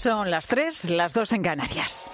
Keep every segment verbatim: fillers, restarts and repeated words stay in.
Son las tres, las dos en Canarias.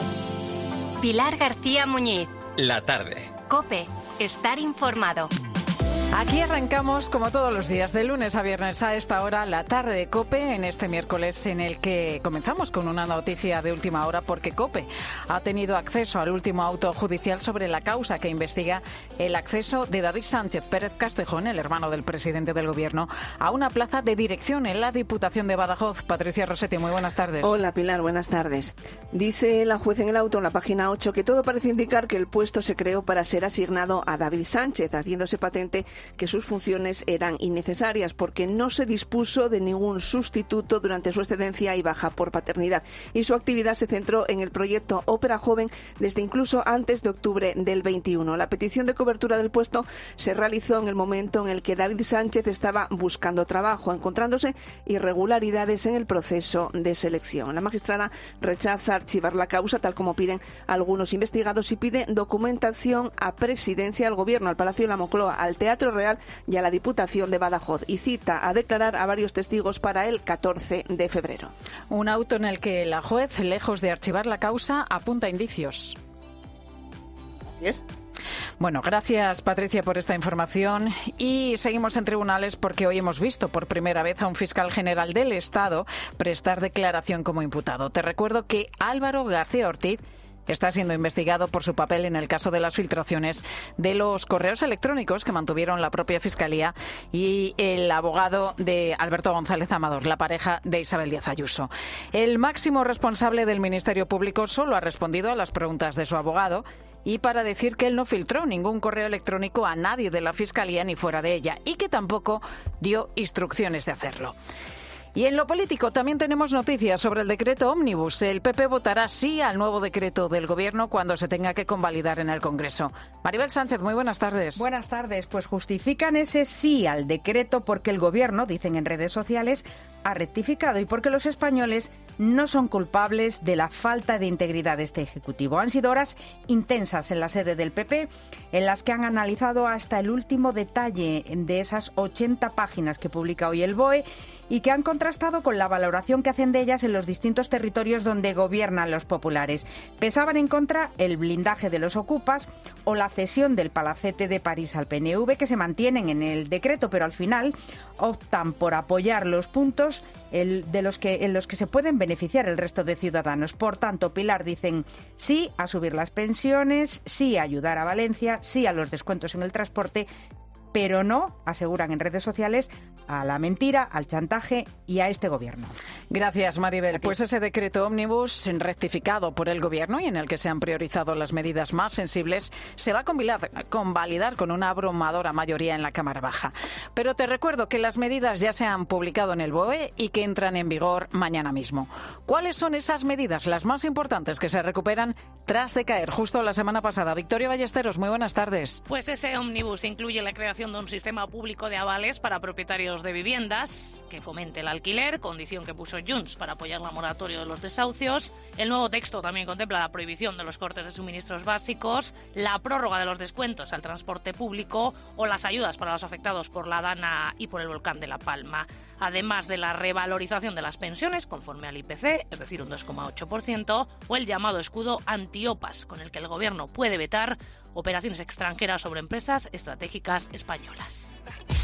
Pilar García Muñiz. La tarde. COPE. Estar informado. Aquí arrancamos, como todos los días, de lunes a viernes a esta hora, la tarde de COPE, en este miércoles en el que comenzamos con una noticia de última hora, porque COPE ha tenido acceso al último auto judicial sobre la causa que investiga el acceso de David Sánchez Pérez Castejón, el hermano del presidente del Gobierno, a una plaza de dirección en la Diputación de Badajoz. Patricia Rossetti, muy buenas tardes. Hola, Pilar, buenas tardes. Dice la juez en el auto, en la página ocho, que todo parece indicar que el puesto se creó para ser asignado a David Sánchez, haciéndose patente que sus funciones eran innecesarias porque no se dispuso de ningún sustituto durante su excedencia y baja por paternidad, y su actividad se centró en el proyecto Ópera Joven desde incluso antes de octubre del veintiuno. La petición de cobertura del puesto se realizó en el momento en el que David Sánchez estaba buscando trabajo, encontrándose irregularidades en el proceso de selección. La magistrada rechaza archivar la causa, tal como piden algunos investigados, y pide documentación a Presidencia del Gobierno, al Palacio de la Moncloa, al Teatro Real y a la Diputación de Badajoz, y cita a declarar a varios testigos para el catorce de febrero. Un auto en el que la juez, lejos de archivar la causa, apunta indicios. Así es. Bueno, gracias, Patricia, por esta información. Y seguimos en tribunales porque hoy hemos visto por primera vez a un fiscal general del Estado prestar declaración como imputado. Te recuerdo que Álvaro García Ortiz está siendo investigado por su papel en el caso de las filtraciones de los correos electrónicos que mantuvieron la propia Fiscalía y el abogado de Alberto González Amador, la pareja de Isabel Díaz Ayuso. El máximo responsable del Ministerio Público solo ha respondido a las preguntas de su abogado, y para decir que él no filtró ningún correo electrónico a nadie de la Fiscalía ni fuera de ella, y que tampoco dio instrucciones de hacerlo. Y en lo político también tenemos noticias sobre el decreto ómnibus. El P P votará sí al nuevo decreto del Gobierno cuando se tenga que convalidar en el Congreso. Maribel Sánchez, muy buenas tardes. Buenas tardes. Pues justifican ese sí al decreto porque el Gobierno, dicen en redes sociales, ha rectificado y porque los españoles no son culpables de la falta de integridad de este Ejecutivo. Han sido horas intensas en la sede del P P, en las que han analizado hasta el último detalle de esas ochenta páginas que publica hoy el B O E y que han contrastado con la valoración que hacen de ellas en los distintos territorios donde gobiernan los populares. Pesaban en contra el blindaje de los ocupas o la cesión del palacete de París al P N V, que se mantienen en el decreto, pero al final optan por apoyar los puntos el, de los que, en los que se pueden beneficiar el resto de ciudadanos. Por tanto, Pilar, dicen sí a subir las pensiones, sí a ayudar a Valencia, sí a los descuentos en el transporte, pero no, aseguran en redes sociales, a la mentira, al chantaje y a este Gobierno. Gracias, Maribel. Pues ese decreto ómnibus rectificado por el Gobierno y en el que se han priorizado las medidas más sensibles se va a convalidar, convalidar con una abrumadora mayoría en la Cámara Baja. Pero te recuerdo que las medidas ya se han publicado en el B O E y que entran en vigor mañana mismo. ¿Cuáles son esas medidas, las más importantes, que se recuperan tras decaer justo la semana pasada? Victoria Ballesteros, muy buenas tardes. Pues ese ómnibus incluye la creación de un sistema público de avales para propietarios de viviendas que fomente el alquiler, condición que puso Junts para apoyar la moratoria de los desahucios. El nuevo texto también contempla la prohibición de los cortes de suministros básicos, la prórroga de los descuentos al transporte público o las ayudas para los afectados por la Dana y por el volcán de La Palma, además de la revalorización de las pensiones conforme al I P C, es decir, un dos coma ocho por ciento, o el llamado escudo antiopas, con el que el Gobierno puede vetar operaciones extranjeras sobre empresas estratégicas españolas.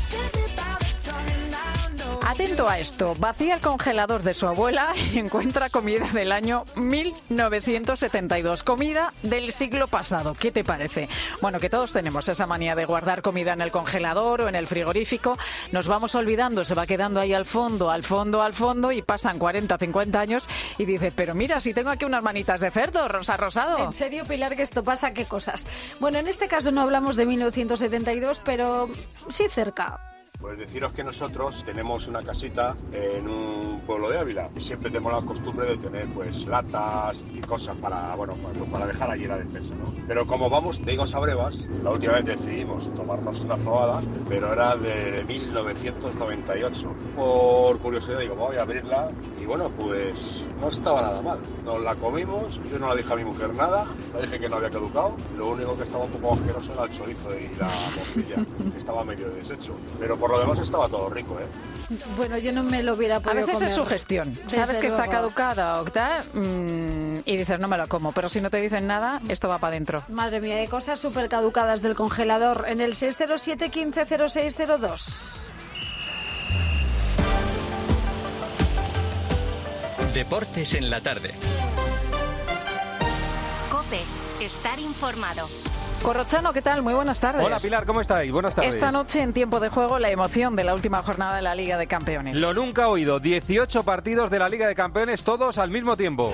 Atento a esto, vacía el congelador de su abuela y encuentra comida del año mil novecientos setenta y dos, comida del siglo pasado. ¿Qué te parece? Bueno, que todos tenemos esa manía de guardar comida en el congelador o en el frigorífico. Nos vamos olvidando, se va quedando ahí al fondo, al fondo, al fondo, y pasan cuarenta, cincuenta años y dices, pero mira, si tengo aquí unas manitas de cerdo, rosa rosado. ¿En serio, Pilar, que esto pasa? ¿Qué cosas? Bueno, en este caso no hablamos de mil novecientos setenta y dos, pero sí cerca. Pues deciros que nosotros tenemos una casita en un pueblo de Ávila y siempre tenemos la costumbre de tener pues latas y cosas para, bueno, para, para dejar allí la despensa, ¿no? Pero como vamos de higos a brevas, la última vez decidimos tomarnos una fabada, pero era de mil novecientos noventa y ocho. Por curiosidad digo, voy a abrirla y bueno, pues no estaba nada mal. Nos la comimos, yo no la dije a mi mujer nada, le dije que no había caducado, lo único que estaba un poco asqueroso era el chorizo y la morcilla, que estaba medio deshecho, pero por lo demás estaba todo rico, ¿eh? Bueno, yo no me lo hubiera podido A veces comer. es sugestión. Desde Sabes que luego. está caducada o tal, mmm, y dices, no me la como, pero si no te dicen nada, esto va para adentro. Madre mía, hay cosas súper caducadas del congelador en el seis cero siete, quince cero seis cero dos. Deportes en la tarde. COPE. Estar informado. Corrochano, ¿qué tal? Muy buenas tardes. Hola Pilar, ¿cómo estáis? Buenas tardes. Esta noche en tiempo de juego la emoción de la última jornada de la Liga de Campeones. Lo nunca oído, dieciocho partidos de la Liga de Campeones, todos al mismo tiempo.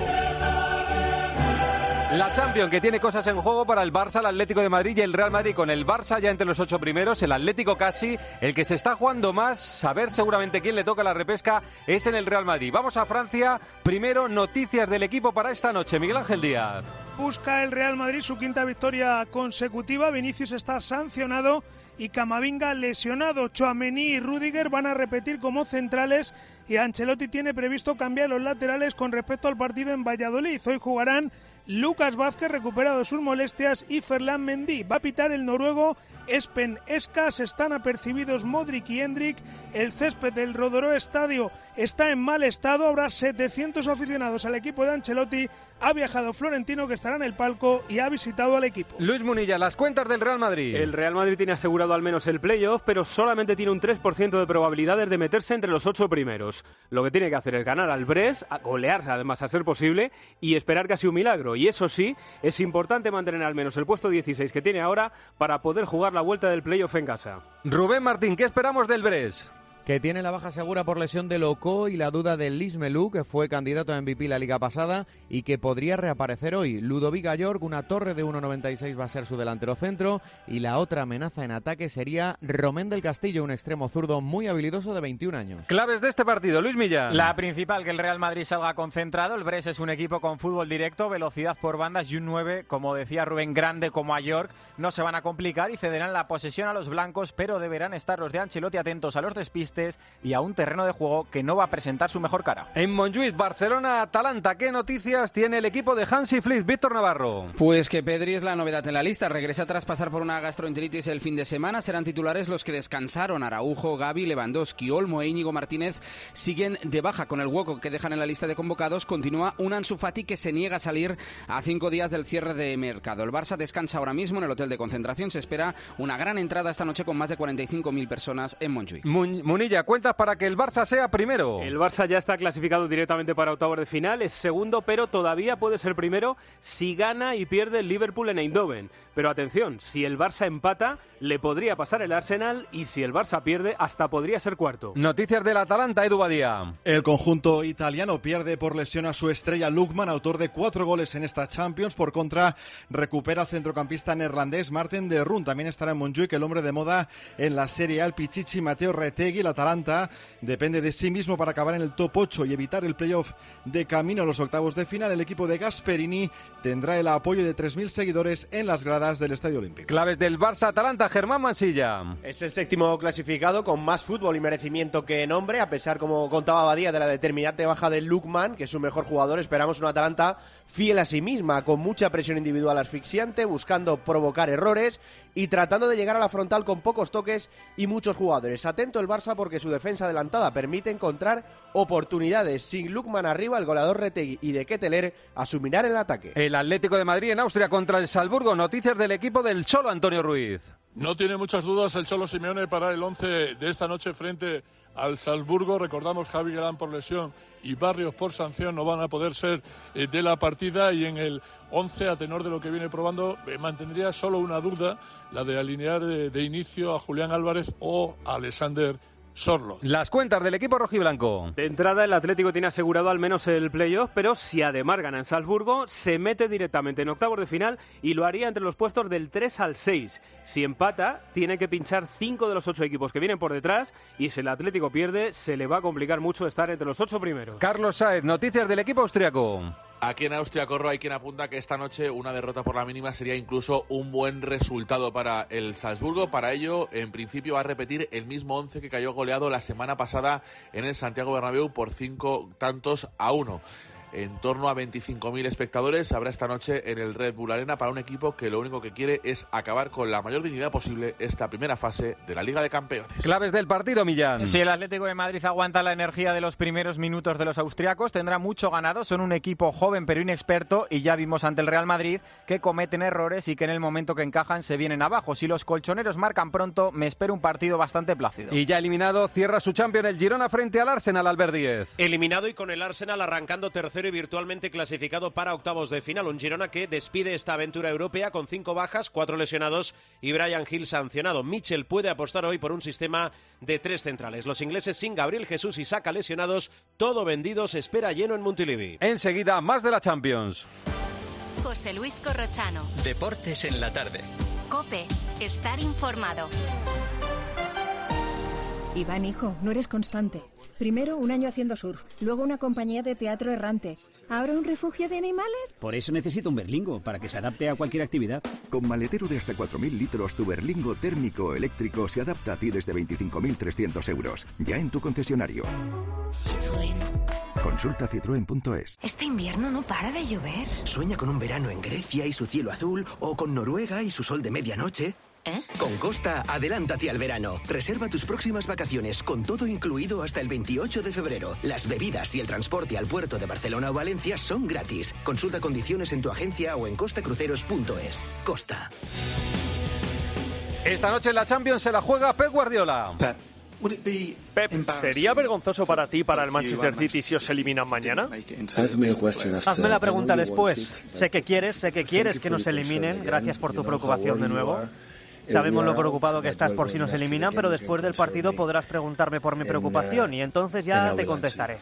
La Champions, que tiene cosas en juego para el Barça, el Atlético de Madrid y el Real Madrid, con el Barça ya entre los ocho primeros, el Atlético casi, el que se está jugando más, saber seguramente quién le toca la repesca es en el Real Madrid. Vamos a Francia, primero noticias del equipo para esta noche, Miguel Ángel Díaz. Busca el Real Madrid su quinta victoria consecutiva, Vinicius está sancionado y Camavinga lesionado. Tchouaméni y Rüdiger van a repetir como centrales y Ancelotti tiene previsto cambiar los laterales con respecto al partido en Valladolid. Hoy jugarán Lucas Vázquez, recuperado de sus molestias, y Ferland Mendy. Va a pitar el noruego Espen Eskas. Están apercibidos Modric y Endrick. El césped del Rodoró Estadio está en mal estado. Habrá setecientos aficionados al equipo de Ancelotti. Ha viajado Florentino, que estará en el palco, y ha visitado al equipo. Luis Munilla, las cuentas del Real Madrid. El Real Madrid tiene asegurado al menos el playoff, pero solamente tiene un tres por ciento de probabilidades de meterse entre los ocho primeros. Lo que tiene que hacer es ganar al Brest, a golearse además a ser posible, y esperar casi un milagro. Y eso sí, es importante mantener al menos el puesto dieciséis que tiene ahora para poder jugar la vuelta del playoff en casa. Rubén Martín, ¿qué esperamos del Brest? Que tiene la baja segura por lesión de Locó y la duda de Lismelú, que fue candidato a M V P la liga pasada y que podría reaparecer hoy. Ludovic Ayork, una torre de uno noventa y seis, va a ser su delantero centro, y la otra amenaza en ataque sería Romén del Castillo, un extremo zurdo muy habilidoso de veintiún años. Claves de este partido, Luis Millán. La principal, que el Real Madrid salga concentrado. El Brest es un equipo con fútbol directo, velocidad por bandas y un nueve, como decía Rubén, grande como Ayork. No se van a complicar y cederán la posesión a los blancos, pero deberán estar los de Ancelotti atentos a los despistes y a un terreno de juego que no va a presentar su mejor cara. En Montjuïc, Barcelona-Atalanta, ¿qué noticias tiene el equipo de Hansi Flick? Víctor Navarro. Pues que Pedri es la novedad en la lista. Regresa tras pasar por una gastroenteritis el fin de semana. Serán titulares los que descansaron. Araujo, Gavi, Lewandowski, Olmo e Íñigo Martínez siguen de baja. Con el hueco que dejan en la lista de convocados, continúa un Ansu Fati que se niega a salir a cinco días del cierre de mercado. El Barça descansa ahora mismo en el hotel de concentración. Se espera una gran entrada esta noche con más de cuarenta y cinco mil personas en Montjuïc. Munilla, cuenta para que el Barça sea primero. El Barça ya está clasificado directamente para octavos de final, es segundo, pero todavía puede ser primero si gana y pierde el Liverpool en Eindhoven. Pero atención, si el Barça empata, le podría pasar el Arsenal, y si el Barça pierde, hasta podría ser cuarto. Noticias del Atalanta, Edu Badía. El conjunto italiano pierde por lesión a su estrella Lookman, autor de cuatro goles en esta Champions. Por contra, recupera al centrocampista neerlandés Marten de Roon. También estará en Montjuïc el hombre de moda en la Serie A, el Pichichi Matteo Retegui. El Atalanta depende de sí mismo para acabar en el top ocho y evitar el playoff de camino a los octavos de final. El equipo de Gasperini tendrá el apoyo de tres mil seguidores en las gradas del Estadio Olímpico. Claves del Barça-Atalanta, Germán Mansilla. Es el séptimo clasificado con más fútbol y merecimiento que nombre, a pesar, como contaba Badía, de la determinante baja de Lookman, que es su mejor jugador. Esperamos un Atalanta fiel a sí misma, con mucha presión individual asfixiante, buscando provocar errores y tratando de llegar a la frontal con pocos toques y muchos jugadores. Atento el Barça, porque su defensa adelantada permite encontrar oportunidades. Sin Lookman arriba, el goleador Retegui y de Ketteler asumirán el ataque. El Atlético de Madrid en Austria contra el Salzburgo. Noticias del equipo del Cholo, Antonio Ruiz. No tiene muchas dudas el Cholo Simeone para el once de esta noche frente al Salzburgo. Recordamos, Javi Galán por lesión y Barrios por sanción no van a poder ser eh, de la partida, y en el once, a tenor de lo que viene probando, eh, mantendría solo una duda, la de alinear de, de inicio a Julián Álvarez o a Alexander Sorlo. Las cuentas del equipo rojiblanco. De entrada, el Atlético tiene asegurado al menos el playoff, pero si además gana en Salzburgo, se mete directamente en octavos de final y lo haría entre los puestos del tres al seis. Si empata, tiene que pinchar cinco de los ocho equipos que vienen por detrás, y si el Atlético pierde, se le va a complicar mucho estar entre los ocho primeros. Carlos Sáez, noticias del equipo austriaco. Aquí en Austria, Corro, hay quien apunta que esta noche una derrota por la mínima sería incluso un buen resultado para el Salzburgo. Para ello, en principio, va a repetir el mismo once que cayó goleado la semana pasada en el Santiago Bernabéu por cinco tantos a uno. En torno a veinticinco mil espectadores habrá esta noche en el Red Bull Arena para un equipo que lo único que quiere es acabar con la mayor dignidad posible esta primera fase de la Liga de Campeones. Claves del partido, Millán. Si el Atlético de Madrid aguanta la energía de los primeros minutos de los austriacos, tendrá mucho ganado. Son un equipo joven pero inexperto y ya vimos ante el Real Madrid que cometen errores y que en el momento que encajan se vienen abajo. Si los colchoneros marcan pronto, me espero un partido bastante plácido. Y ya eliminado, cierra su Champions el Girona frente al Arsenal, Albert Díez. Eliminado y con el Arsenal arrancando tercero y virtualmente clasificado para octavos de final. Un Girona que despide esta aventura europea con cinco bajas, cuatro lesionados y Bryan Gil sancionado. Mitchell puede apostar hoy por un sistema de tres centrales. Los ingleses sin Gabriel Jesús y Saka lesionados, todo vendido, se espera lleno en Montilivi. Enseguida, más de la Champions. José Luis Corrochano. Deportes en la tarde. COPE. Estar informado. Iván, hijo, no eres constante. Primero un año haciendo surf, luego una compañía de teatro errante, ahora un refugio de animales. Por eso necesito un Berlingo, para que se adapte a cualquier actividad. Con maletero de hasta cuatro mil litros, tu Berlingo térmico o eléctrico se adapta a ti desde veinticinco mil trescientos euros. Ya en tu concesionario. Citroën. Consulta citroen punto es. Este invierno no para de llover. Sueña con un verano en Grecia y su cielo azul, o con Noruega y su sol de medianoche. ¿Eh? Con Costa, adelántate al verano. Reserva tus próximas vacaciones con todo incluido hasta el veintiocho de febrero. Las bebidas y el transporte al puerto de Barcelona o Valencia son gratis. Consulta condiciones en tu agencia o en costa cruceros punto es. Costa. Esta noche en la Champions se la juega Pep Guardiola. Pep, ¿sería vergonzoso para ti, para el Manchester City, si os eliminan mañana? Hazme la pregunta después. Sé que quieres, sé que quieres que nos eliminen. Gracias por tu preocupación de nuevo. Sabemos lo preocupado que estás por si nos eliminan, pero después del partido podrás preguntarme por mi preocupación y entonces ya te contestaré.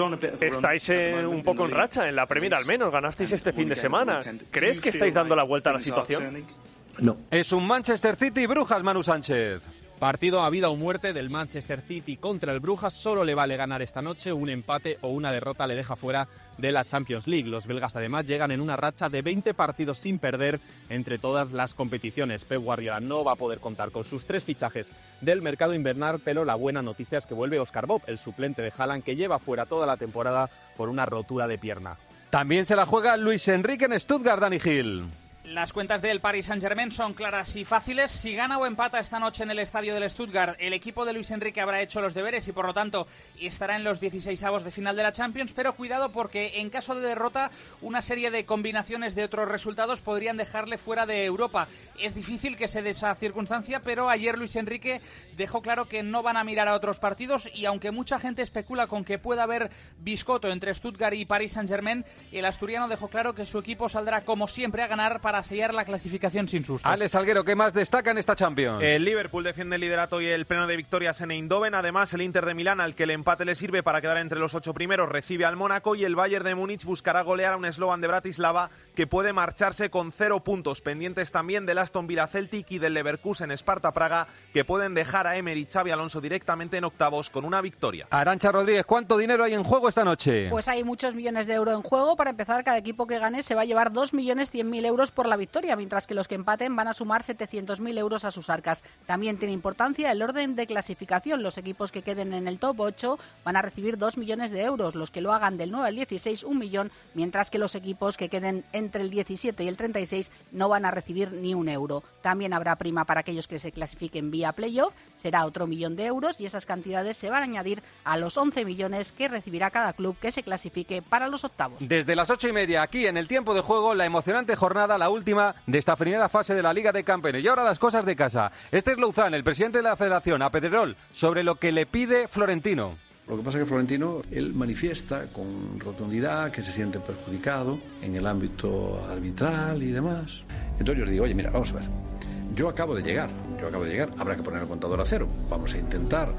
Estáis en, un poco en racha, en la Premier al menos, ganasteis este fin de semana. ¿Crees que estáis dando la vuelta a la situación? No. Es un Manchester City Brujas, Manu Sánchez. Partido a vida o muerte del Manchester City contra el Brujas. Solo le vale ganar esta noche. Un empate o una derrota le deja fuera de la Champions League. Los belgas además llegan en una racha de veinte partidos sin perder entre todas las competiciones. Pep Guardiola no va a poder contar con sus tres fichajes del mercado invernal, pero la buena noticia es que vuelve Oscar Bob, el suplente de Haaland, que lleva fuera toda la temporada por una rotura de pierna. También se la juega Luis Enrique en Stuttgart, Dani Gil. Las cuentas del Paris Saint-Germain son claras y fáciles. Si gana o empata esta noche en el estadio del Stuttgart, el equipo de Luis Enrique habrá hecho los deberes y por lo tanto estará en los dieciseisavos de final de la Champions, pero cuidado porque en caso de derrota una serie de combinaciones de otros resultados podrían dejarle fuera de Europa. Es difícil que se dé esa circunstancia, pero ayer Luis Enrique dejó claro que no van a mirar a otros partidos y aunque mucha gente especula con que pueda haber biscoto entre Stuttgart y Paris Saint-Germain, el asturiano dejó claro que su equipo saldrá como siempre a ganar para para sellar la clasificación sin sustos. Alex Salguero, ¿qué más destaca en esta Champions? El Liverpool defiende el liderato y el pleno de victorias en Eindhoven. Además, el Inter de Milán, al que el empate le sirve para quedar entre los ocho primeros, recibe al Mónaco y el Bayern de Múnich buscará golear a un Slovan de Bratislava que puede marcharse con cero puntos. Pendientes también del Aston Villa Celtic y del Leverkusen Sparta Praga, que pueden dejar a Emery y Xabi Alonso directamente en octavos con una victoria. Arantxa Rodríguez, ¿cuánto dinero hay en juego esta noche? Pues hay muchos millones de euros en juego. Para empezar, cada equipo que gane se va a llevar dos millones cien mil euros por la victoria, mientras que los que empaten van a sumar setecientos mil euros a sus arcas. También tiene importancia el orden de clasificación. Los equipos que queden en el top ocho van a recibir dos millones de euros. Los que lo hagan del nueve al dieciséis, un millón, mientras que los equipos que queden entre el diecisiete y el treinta y seis no van a recibir ni un euro. También habrá prima para aquellos que se clasifiquen vía playoff, será otro millón de euros y esas cantidades se van a añadir a los once millones que recibirá cada club que se clasifique para los octavos. Desde las ocho y media, aquí en el tiempo de juego, la emocionante jornada, la última de esta primera fase de la Liga de Campeones. Y ahora las cosas de casa. Este es Louzán, el presidente de la Federación, a Pedrerol, sobre lo que le pide Florentino. Lo que pasa es que Florentino, él manifiesta con rotundidad que se siente perjudicado en el ámbito arbitral y demás. Entonces yo le digo, oye, mira, vamos a ver. Yo acabo de llegar, yo acabo de llegar, habrá que poner el contador a cero. Vamos a intentar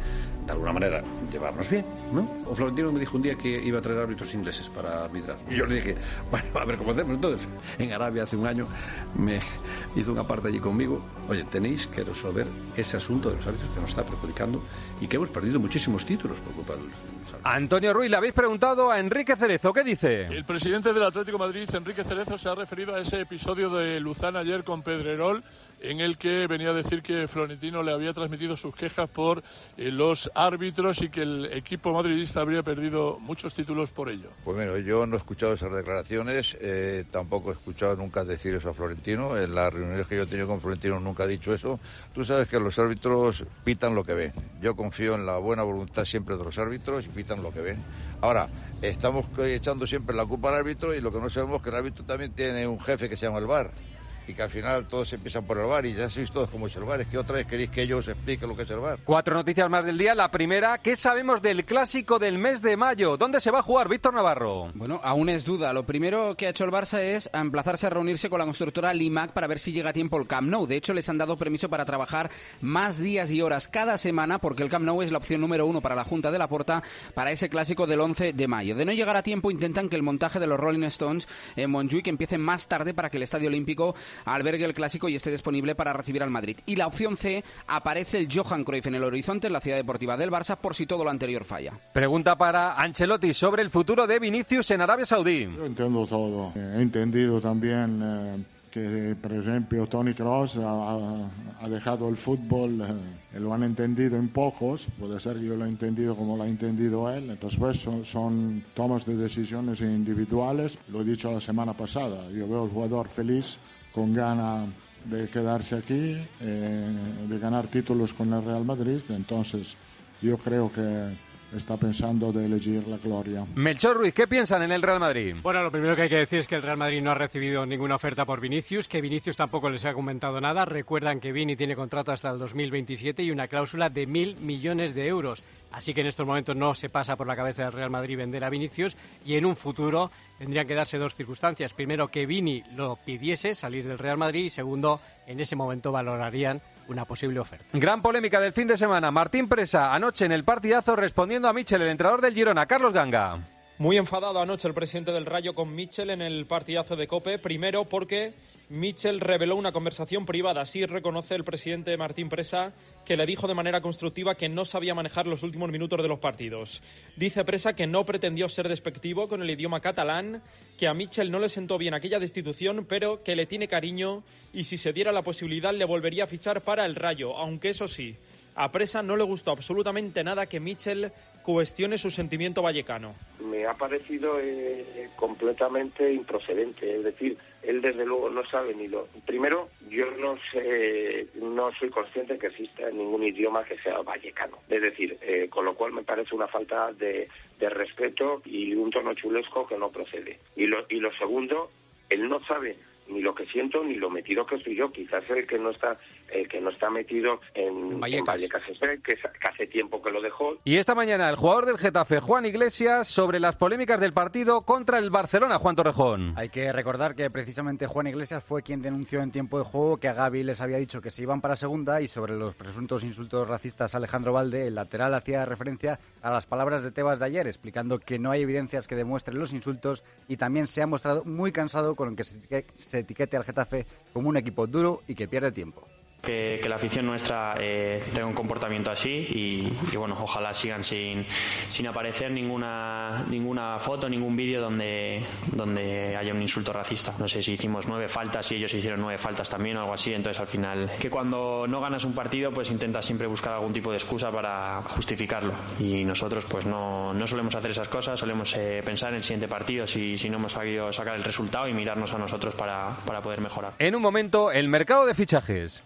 de alguna manera, llevarnos bien, ¿no? O Florentino me dijo un día que iba a traer árbitros ingleses para arbitrar. Y yo le dije, bueno, a ver cómo hacemos. Entonces, en Arabia hace un año me hizo una parte allí conmigo. Oye, tenéis que resolver ese asunto de los árbitros que nos está perjudicando y que hemos perdido muchísimos títulos por culpa de los árbitros. Antonio Ruiz, le habéis preguntado a Enrique Cerezo, ¿qué dice? El presidente del Atlético de Madrid, Enrique Cerezo, se ha referido a ese episodio de Luzán ayer con Pedrerol, en el que venía a decir que Florentino le había transmitido sus quejas por eh, los árbitros y que el equipo madridista habría perdido muchos títulos por ello. Pues bueno, yo no he escuchado esas declaraciones, eh, tampoco he escuchado nunca decir eso a Florentino. En las reuniones que yo he tenido con Florentino nunca ha dicho eso. Tú sabes que los árbitros pitan lo que ven. Yo confío en la buena voluntad siempre de los árbitros y pitan lo que ven. Ahora, estamos echando siempre la culpa al árbitro y lo que no sabemos es que el árbitro también tiene un jefe que se llama el V A R. Y que al final todos empiezan por el V A R y ya sabéis todos cómo es el V A R. Es que otra vez queréis que yo os explique lo que es el V A R. Cuatro noticias más del día. La primera, ¿qué sabemos del clásico del mes de mayo? ¿Dónde se va a jugar, Víctor Navarro? Bueno, aún es duda. Lo primero que ha hecho el Barça es emplazarse a reunirse con la constructora Limac para ver si llega a tiempo el Camp Nou. De hecho, les han dado permiso para trabajar más días y horas cada semana porque el Camp Nou es la opción número uno para la Junta de Laporta para ese clásico del once de mayo. De no llegar a tiempo, intentan que el montaje de los Rolling Stones en Montjuic empiece más tarde para que el Estadio Olímpico albergue el clásico y esté disponible para recibir al Madrid. Y la opción C, aparece el Johan Cruyff en el horizonte, en la ciudad deportiva del Barça, por si todo lo anterior falla. Pregunta para Ancelotti sobre el futuro de Vinicius en Arabia Saudí. Yo entiendo todo. He entendido también eh, que, por ejemplo, Toni Kroos ha, ha dejado el fútbol, eh, lo han entendido en pocos, puede ser que yo lo he entendido como lo ha entendido él, entonces pues son, son tomas de decisiones individuales. Lo he dicho la semana pasada, yo veo al jugador feliz, con ganas de quedarse aquí, eh, de ganar títulos con el Real Madrid, entonces yo creo que está pensando de elegir la gloria. Melchor Ruiz, ¿qué piensan en el Real Madrid? Bueno, lo primero que hay que decir es que el Real Madrid no ha recibido ninguna oferta por Vinicius, que Vinicius tampoco les ha comentado nada. Recuerdan que Vini tiene contrato hasta el dos mil veintisiete y una cláusula de mil millones de euros. Así que en estos momentos no se pasa por la cabeza del Real Madrid vender a Vinicius y en un futuro tendrían que darse dos circunstancias. Primero, que Vini lo pidiese, salir del Real Madrid, y segundo, en ese momento valorarían una posible oferta. Gran polémica del fin de semana. Martín Presa anoche en el partidazo respondiendo a Michel, el entrenador del Girona. Carlos Ganga. Muy enfadado anoche el presidente del Rayo con Michel en el partidazo de COPE. Primero porque Michel reveló una conversación privada. Así reconoce el presidente Martín Presa que le dijo de manera constructiva que no sabía manejar los últimos minutos de los partidos. Dice Presa que no pretendió ser despectivo con el idioma catalán, que a Michel no le sentó bien aquella destitución, pero que le tiene cariño y si se diera la posibilidad le volvería a fichar para el Rayo, aunque eso sí, a Presa no le gustó absolutamente nada que Michel cuestione su sentimiento vallecano. Me ha parecido eh, completamente improcedente, es decir, él desde luego no sabe ni lo... Primero, yo no sé, no soy consciente que exista ningún idioma que sea vallecano, es decir, eh, con lo cual me parece una falta de, de respeto y un tono chulesco que no procede. Y lo, y lo segundo, él no sabe ni lo que siento ni lo metido que estoy yo. Quizás el que no está el que no está metido en Vallecas, en Vallecas es él, que, que hace tiempo que lo dejó. Y esta mañana el jugador del Getafe, Juan Iglesias, sobre las polémicas del partido contra el Barcelona. Juan Torrejón. Hay que recordar que precisamente Juan Iglesias fue quien denunció en tiempo de juego que a Gavi les había dicho que se iban para segunda, y sobre los presuntos insultos racistas a Alejandro Valde, el lateral hacía referencia a las palabras de Tebas de ayer, explicando que no hay evidencias que demuestren los insultos, y también se ha mostrado muy cansado con que se etiquete al Getafe como un equipo duro y que pierde tiempo. Que, que la afición nuestra eh, tenga un comportamiento así y, y bueno, ojalá sigan sin, sin aparecer ninguna ninguna foto, ningún vídeo donde, donde haya un insulto racista. No sé si hicimos nueve faltas y ellos hicieron nueve faltas también o algo así, entonces al final que cuando no ganas un partido pues intentas siempre buscar algún tipo de excusa para justificarlo, y nosotros pues no, no solemos hacer esas cosas, solemos eh, pensar en el siguiente partido si, si no hemos sabido sacar el resultado y mirarnos a nosotros para, para poder mejorar. En un momento, el mercado de fichajes.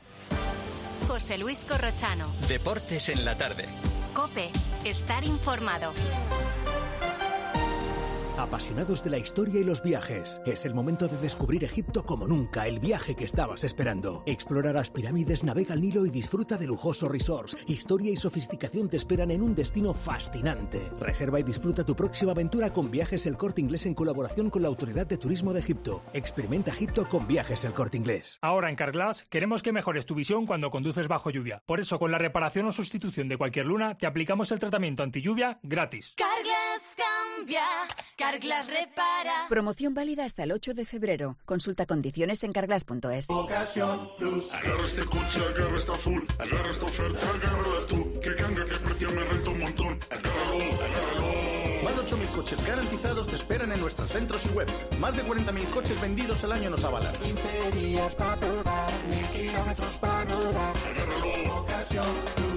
José Luis Corrochano. Deportes en la tarde. COPE. Estar informado. Apasionados de la historia y los viajes, es el momento de descubrir Egipto como nunca, el viaje que estabas esperando. Explora las pirámides, navega el Nilo y disfruta de lujosos resorts. Historia y sofisticación te esperan en un destino fascinante. Reserva y disfruta tu próxima aventura con Viajes El Corte Inglés en colaboración con la Autoridad de Turismo de Egipto. Experimenta Egipto con Viajes El Corte Inglés. Ahora en Carglass queremos que mejores tu visión cuando conduces bajo lluvia. Por eso, con la reparación o sustitución de cualquier luna, te aplicamos el tratamiento anti-lluvia gratis. Carglass cambia, Carglass repara. Promoción válida hasta el ocho de febrero. Consulta condiciones en carglass punto es. Ocasión Plus. Agarra este coche, agarra esta full. Agarra esta oferta, agárrala tú. Que cambia, que precio me renta un montón. Agárralo, agárralo. Más de ocho mil coches garantizados te esperan en nuestros centros y web. Más de cuarenta mil coches vendidos al año nos avalan. quince días para probar, mil kilómetros para rodar. Agárralo. Ocasión Plus.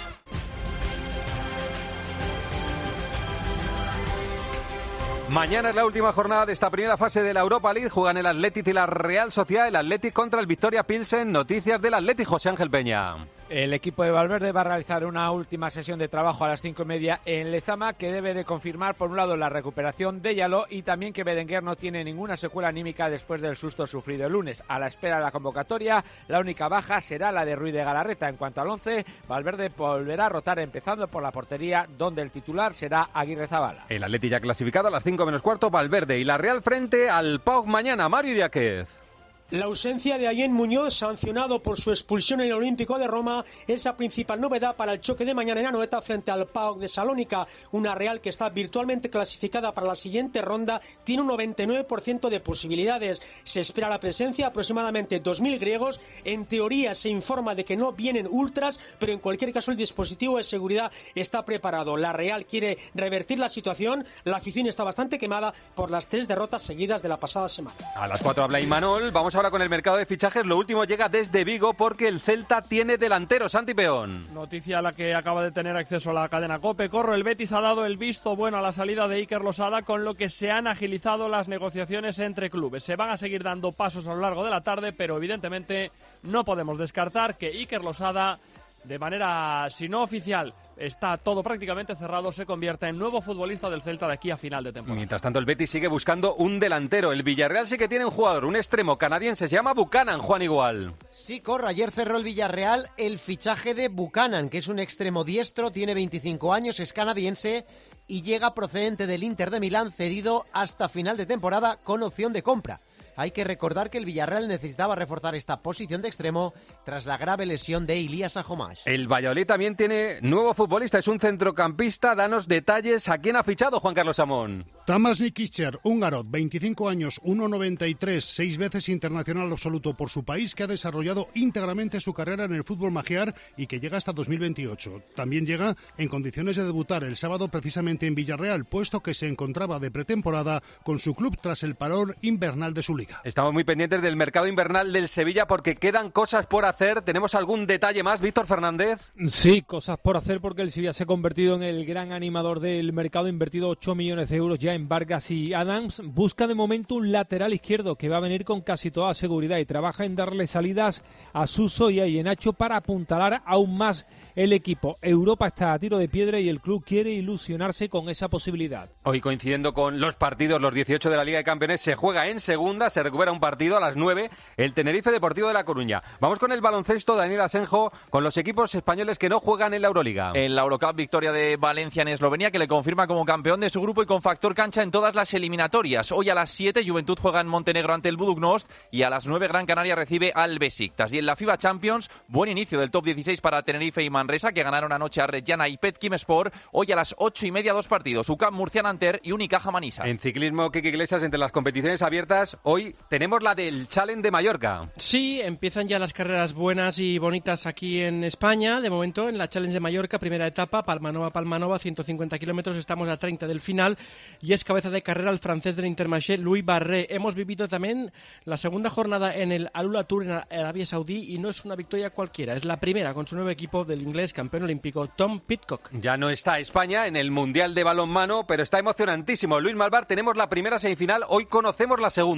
Mañana es la última jornada de esta primera fase de la Europa League. Juegan el Athletic y la Real Sociedad. El Athletic contra el Victoria Pilsen. Noticias del Athletic, José Ángel Peña. El equipo de Valverde va a realizar una última sesión de trabajo a las cinco y media en Lezama, que debe de confirmar, por un lado, la recuperación de Yaló y también que Berenguer no tiene ninguna secuela anímica después del susto sufrido el lunes. A la espera de la convocatoria, la única baja será la de Ruiz de Galarreta. En cuanto al once, Valverde volverá a rotar empezando por la portería, donde el titular será Aguirre Zabala. El Athletic ya clasificado a las cinco menos cuarto, Valverde y la Real frente al P A O K mañana. Mario Diáquez. La ausencia de Ayén Muñoz, sancionado por su expulsión en el Olímpico de Roma, es la principal novedad para el choque de mañana en Anoeta frente al P A O K de Salónica. Una Real que está virtualmente clasificada para la siguiente ronda tiene un noventa y nueve por ciento de posibilidades. Se espera la presencia de aproximadamente dos mil griegos. En teoría se informa de que no vienen ultras, pero en cualquier caso el dispositivo de seguridad está preparado. La Real quiere revertir la situación. La afición está bastante quemada por las tres derrotas seguidas de la pasada semana. A las cuatro habla Imanol. Vamos ahora con el mercado de fichajes. Lo último llega desde Vigo porque el Celta tiene delantero. Santi Peón. Noticia a la que acaba de tener acceso la cadena COPE. Corro, el Betis ha dado el visto bueno a la salida de Iker Losada, con lo que se han agilizado las negociaciones entre clubes. Se van a seguir dando pasos a lo largo de la tarde, pero evidentemente no podemos descartar que Iker Losada, de manera, si no oficial, está todo prácticamente cerrado, se convierta en nuevo futbolista del Celta de aquí a final de temporada. Mientras tanto, el Betis sigue buscando un delantero. El Villarreal sí que tiene un jugador, un extremo canadiense, se llama Buchanan. Juan Igual. Sí, Corro, ayer cerró el Villarreal el fichaje de Buchanan, que es un extremo diestro, tiene veinticinco años, es canadiense y llega procedente del Inter de Milán, cedido hasta final de temporada con opción de compra. Hay que recordar que el Villarreal necesitaba reforzar esta posición de extremo tras la grave lesión de Ilías Ajomash. El Valladolid también tiene nuevo futbolista, es un centrocampista. Danos detalles. ¿A quién ha fichado Juan Carlos Amón? Tamás Nikicher, húngaro, veinticinco años, uno noventa y tres, seis veces internacional absoluto por su país, que ha desarrollado íntegramente su carrera en el fútbol magiar y que llega hasta dos mil veintiocho. También llega en condiciones de debutar el sábado precisamente en Villarreal, puesto que se encontraba de pretemporada con su club tras el parón invernal de su liga. Estamos muy pendientes del mercado invernal del Sevilla porque quedan cosas por hacer. ¿Tenemos algún detalle más, Víctor Fernández? Sí, cosas por hacer porque el Sevilla se ha convertido en el gran animador del mercado. Ha invertido ocho millones de euros ya en Vargas y Adams. Busca de momento un lateral izquierdo que va a venir con casi toda seguridad y trabaja en darle salidas a Suso y a Ienacho para apuntalar aún más el equipo. Europa está a tiro de piedra y el club quiere ilusionarse con esa posibilidad. Hoy, coincidiendo con los partidos, los dieciocho de la Liga de Campeones, se juega en segunda, se recupera un partido a las nueve, el Tenerife Deportivo de La Coruña. Vamos con el baloncesto, Daniel Asenjo, con los equipos españoles que no juegan en la Euroliga. En la Eurocup, victoria de Valencia en Eslovenia, que le confirma como campeón de su grupo y con factor cancha en todas las eliminatorias. Hoy a las siete, Juventud juega en Montenegro ante el Budućnost y a las nueve, Gran Canaria recibe al Besiktas. Y en la FIBA Champions, buen inicio del top dieciséis para Tenerife y Manresa, que ganaron anoche a Reggiana y Petkim Sport. Hoy a las ocho y media, dos partidos, U C A M Murciana Anter y Unicaja Manisa. En ciclismo, Kiki Iglesias, entre las competiciones abiertas, hoy tenemos la del Challenge de Mallorca. Sí, empiezan ya las carreras buenas y bonitas aquí en España. De momento, en la Challenge de Mallorca, primera etapa, Palmanova-Palmanova, ciento cincuenta kilómetros, estamos a treinta del final y es cabeza de carrera el francés del Intermarché, Louis Barré. Hemos vivido también la segunda jornada en el Alula Tour en Arabia Saudí y no es una victoria cualquiera, es la primera con su nuevo equipo del inglés campeón olímpico Tom Pidcock. Ya no está España en el Mundial de Balonmano, pero está emocionantísimo. Luis Malvar, tenemos la primera semifinal, hoy conocemos la segunda.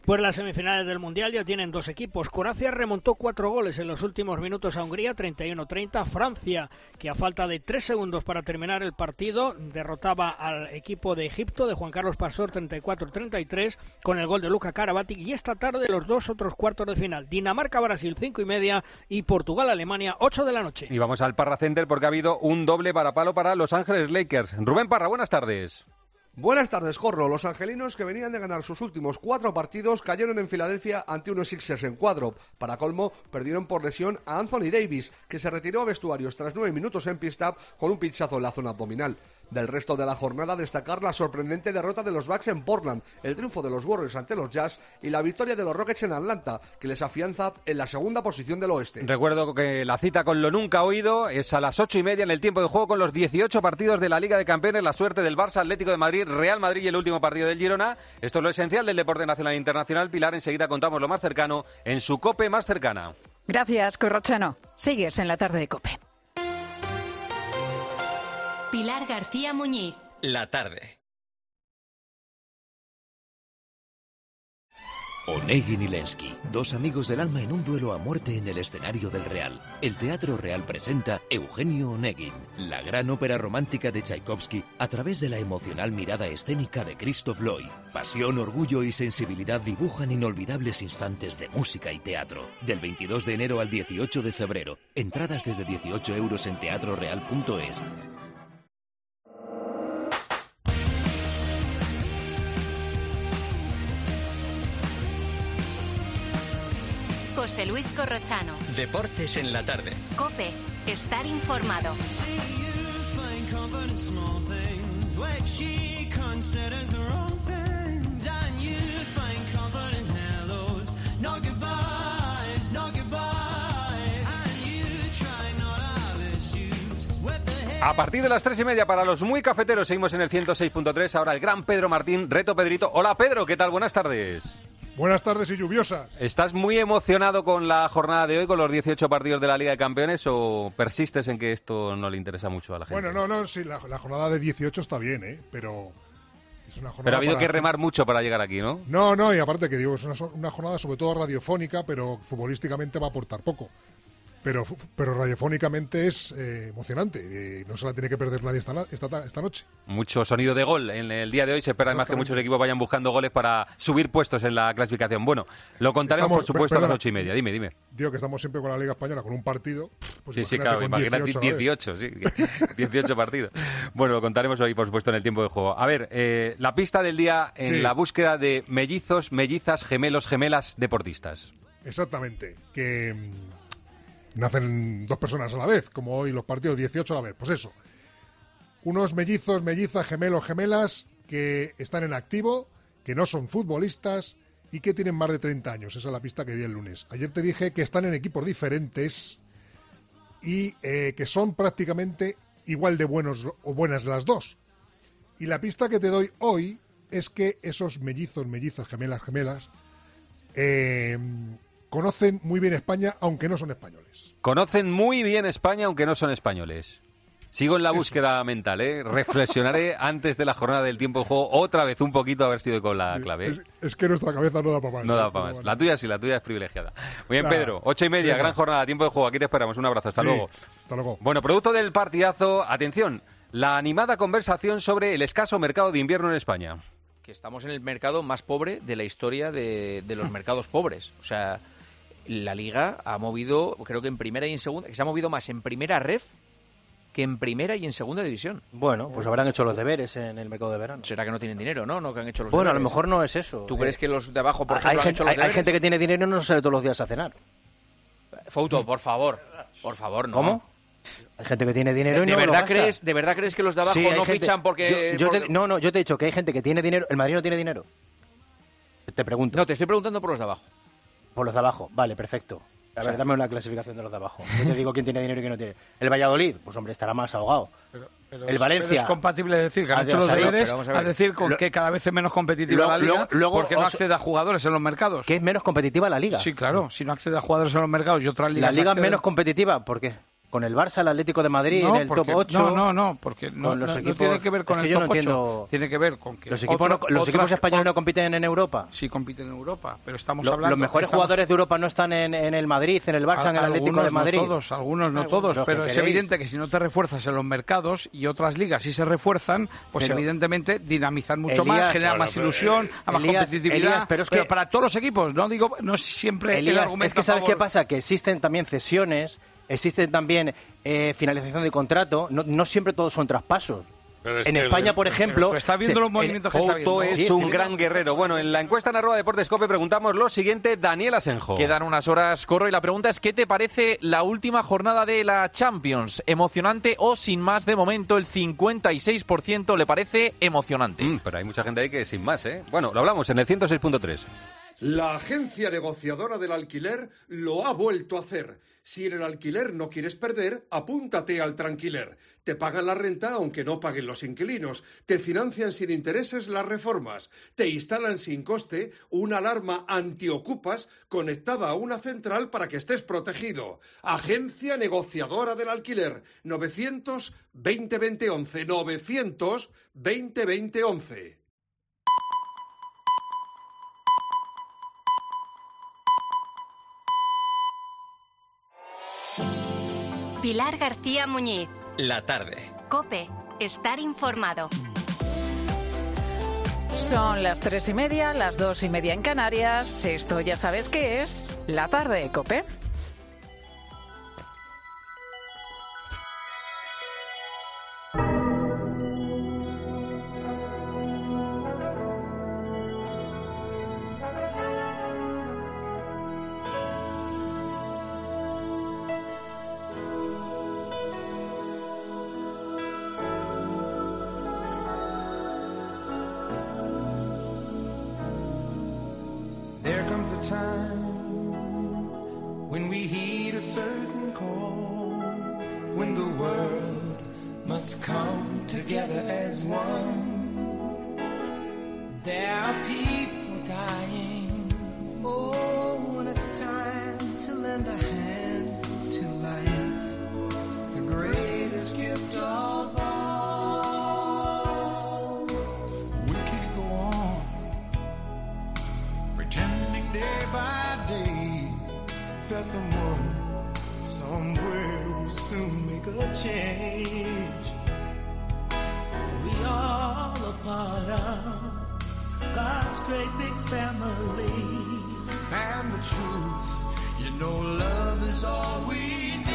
Pues las semifinales del Mundial ya tienen dos equipos. Croacia remontó cuatro goles en los últimos minutos a Hungría, treinta y uno treinta. Francia, que a falta de tres segundos para terminar el partido, derrotaba al equipo de Egipto de Juan Carlos Pastor, treinta y cuatro treinta y tres, con el gol de Luka Karabatic. Y esta tarde los dos otros cuartos de final. Dinamarca-Brasil, cinco y media, y Portugal-Alemania, ocho de la noche. Y vamos al Parra Center porque ha habido un doble varapalo para Los Ángeles Lakers. Rubén Parra, buenas tardes. Buenas tardes, Corro. Los angelinos, que venían de ganar sus últimos cuatro partidos, cayeron en Filadelfia ante unos Sixers en cuadro. Para colmo, perdieron por lesión a Anthony Davis, que se retiró a vestuarios tras nueve minutos en pista con un pinchazo en la zona abdominal. Del resto de la jornada, destacar la sorprendente derrota de los Bucks en Portland, el triunfo de los Warriors ante los Jazz y la victoria de los Rockets en Atlanta, que les afianza en la segunda posición del oeste. Recuerdo que la cita con lo nunca oído es a las ocho y media en el tiempo de juego con los dieciocho partidos de la Liga de Campeones, la suerte del Barça, Atlético de Madrid, Real Madrid y el último partido del Girona. Esto es lo esencial del deporte nacional e internacional. Pilar, enseguida contamos lo más cercano en su COPE más cercana. Gracias, Corrochano. Sigues en la tarde de COPE. Pilar García Muñiz. La tarde. Onegin y Lenski, dos amigos del alma en un duelo a muerte en el escenario del Real. El Teatro Real presenta Eugenio Onegin, la gran ópera romántica de Tchaikovsky a través de la emocional mirada escénica de Christoph Loy. Pasión, orgullo y sensibilidad dibujan inolvidables instantes de música y teatro. Del veintidós de enero al dieciocho de febrero. Entradas desde dieciocho euros en teatro real punto es. José Luis Corrochano. Deportes en la tarde. COPE. Estar informado. A partir de las tres y media para los muy cafeteros seguimos en el ciento seis punto tres. Ahora el gran Pedro Martín, Reto Pedrito. Hola Pedro, ¿qué tal? Buenas tardes. Buenas tardes y lluviosas. ¿Estás muy emocionado con la jornada de hoy, con los dieciocho partidos de la Liga de Campeones, o persistes en que esto no le interesa mucho a la gente? Bueno, no, no, sí, la, la jornada de dieciocho está bien, ¿eh? Pero es una jornada. Pero ha habido para... que remar mucho para llegar aquí, ¿no? No, no, y aparte que digo, es una, una jornada sobre todo radiofónica, pero futbolísticamente va a aportar poco. Pero, pero radiofónicamente es eh, emocionante. Eh, no se la tiene que perder nadie esta, esta, esta noche. Mucho sonido de gol en el día de hoy. Se espera además que muchos equipos vayan buscando goles para subir puestos en la clasificación. Bueno, lo contaremos estamos, por supuesto perdona, a las ocho y media. Dime, dime. Digo que estamos siempre con la Liga Española, con un partido. Pues sí, sí, claro, imagínate dieciocho, sí, dieciocho partidos. Bueno, lo contaremos hoy, por supuesto, en el tiempo de juego. A ver, eh, la pista del día en sí. La búsqueda de mellizos, mellizas, gemelos, gemelas, deportistas. Exactamente. Que nacen dos personas a la vez, como hoy los partidos dieciocho a la vez. Pues eso, unos mellizos, mellizas, gemelos, gemelas que están en activo, que no son futbolistas y que tienen más de treinta años. Esa es la pista que di el lunes. Ayer te dije que están en equipos diferentes y eh, que son prácticamente igual de buenos o buenas las dos. Y la pista que te doy hoy es que esos mellizos, mellizas, gemelas, gemelas eh, conocen muy bien España, aunque no son españoles. Conocen muy bien España, aunque no son españoles. Sigo en la Eso. búsqueda mental, ¿eh? Reflexionaré antes de la jornada del tiempo de juego otra vez un poquito a ver si doy con la clave. ¿eh? Es, es que nuestra cabeza no da para más. No da para más. Bueno. La tuya sí, la tuya es privilegiada. Muy bien, Pedro. Ocho y media, gran jornada, tiempo de juego. Aquí te esperamos. Un abrazo. Hasta sí, luego. Hasta luego. Bueno, producto del partidazo, atención, la animada conversación sobre el escaso mercado de invierno en España. Que estamos en el mercado más pobre de la historia de, de los mercados pobres. O sea, la Liga ha movido, creo que en primera y en segunda, que se ha movido más en primera ref que en primera y en segunda división. Bueno, pues habrán hecho los deberes en el mercado de verano. ¿Será que no tienen dinero, no? ¿No que han hecho los bueno, deberes? a lo mejor no es eso. ¿Tú eh, crees que los de abajo, por ejemplo, hay han gente, hecho los hay, deberes? hay gente que tiene dinero y no sale todos los días a cenar. Fouto, por favor. Por favor, no. ¿Cómo? Hay gente que tiene dinero y ¿De no verdad lo crees, ¿De verdad crees que los de abajo sí, no gente, fichan porque...? Yo, yo porque... Te, no, no, yo te he dicho que hay gente que tiene dinero. ¿El Madrid no tiene dinero? Te pregunto. No, te estoy preguntando por los de abajo. Por los de abajo, vale, perfecto. A ver, o sea, dame una clasificación de los de abajo. Yo te digo quién tiene dinero y quién no tiene. El Valladolid, pues hombre, estará más ahogado. Pero, pero el Valencia. Pero es compatible decir que han hecho los deberes a, a decir con lo, que cada vez es menos competitiva lo, la Liga lo, luego, porque no accede a jugadores en los mercados. ¿Que es menos competitiva la Liga? Sí, claro. Si no accede a jugadores en los mercados y otras ligas... ¿La Liga acceden... es menos competitiva? ¿Por qué? con el Barça, el Atlético de Madrid no, en el porque, top ocho. No, no, no, porque no, los no, equipos, no tiene que ver con es el que yo top no entiendo, ocho. Tiene que ver con que los equipos, otra, no, los equipos otras, españoles no compiten en Europa. Sí, compiten en Europa, pero estamos Lo, hablando... Los mejores estamos, jugadores de Europa no están en, en el Madrid, en el Barça, en el Atlético de Madrid. No todos, algunos no todos, Los pero que es queréis. evidente que si no te refuerzas en los mercados y otras ligas sí se refuerzan, pues Pero, evidentemente dinamizan mucho Elías, más, generan bueno, más pero, ilusión, a más Elías, competitividad. Elías, pero es pero que- para todos los equipos, no digo, no es siempre el Elías, argumento es que a ¿sabes favor. qué pasa? Que existen también cesiones, existen también eh, finalización de contrato, no, no siempre todos son traspasos. Pero es En que España, el- por ejemplo... Pero está viendo se- los movimientos que está Couto viendo. es Sí, un sí. gran guerrero. Bueno, en la encuesta en arroba Deportes Cope preguntamos lo siguiente, Daniel Asenjo. Quedan unas horas, Corro, y la pregunta es ¿qué te parece la última jornada de la Champions? ¿Emocionante o sin más de momento? El cincuenta y seis por ciento le parece emocionante. Mm, pero hay mucha gente ahí que sin más, ¿eh? Bueno, lo hablamos en el ciento seis punto tres. La agencia negociadora del alquiler lo ha vuelto a hacer. Si en el alquiler no quieres perder, apúntate al Tranquiler. Te pagan la renta aunque no paguen los inquilinos. Te financian sin intereses las reformas. Te instalan sin coste una alarma antiocupas conectada a una central para que estés protegido. Agencia negociadora del alquiler. novecientos veinte veinte once. novecientos veinte veinte once. Pilar García Muñiz. La tarde. COPE. Estar informado. Son las tres y media, las dos y media en Canarias. Esto ya sabes qué es la tarde de COPE. There comes a time when we heed a certain call, when the world must come together as one. There are people dying. Oh, when it's time to lend a hand to life, the greatest gift of all. We can't go on pretending day by day that someone somewhere will soon make a change. We all a part of God's great big family, and the truth, you know, love is all we need.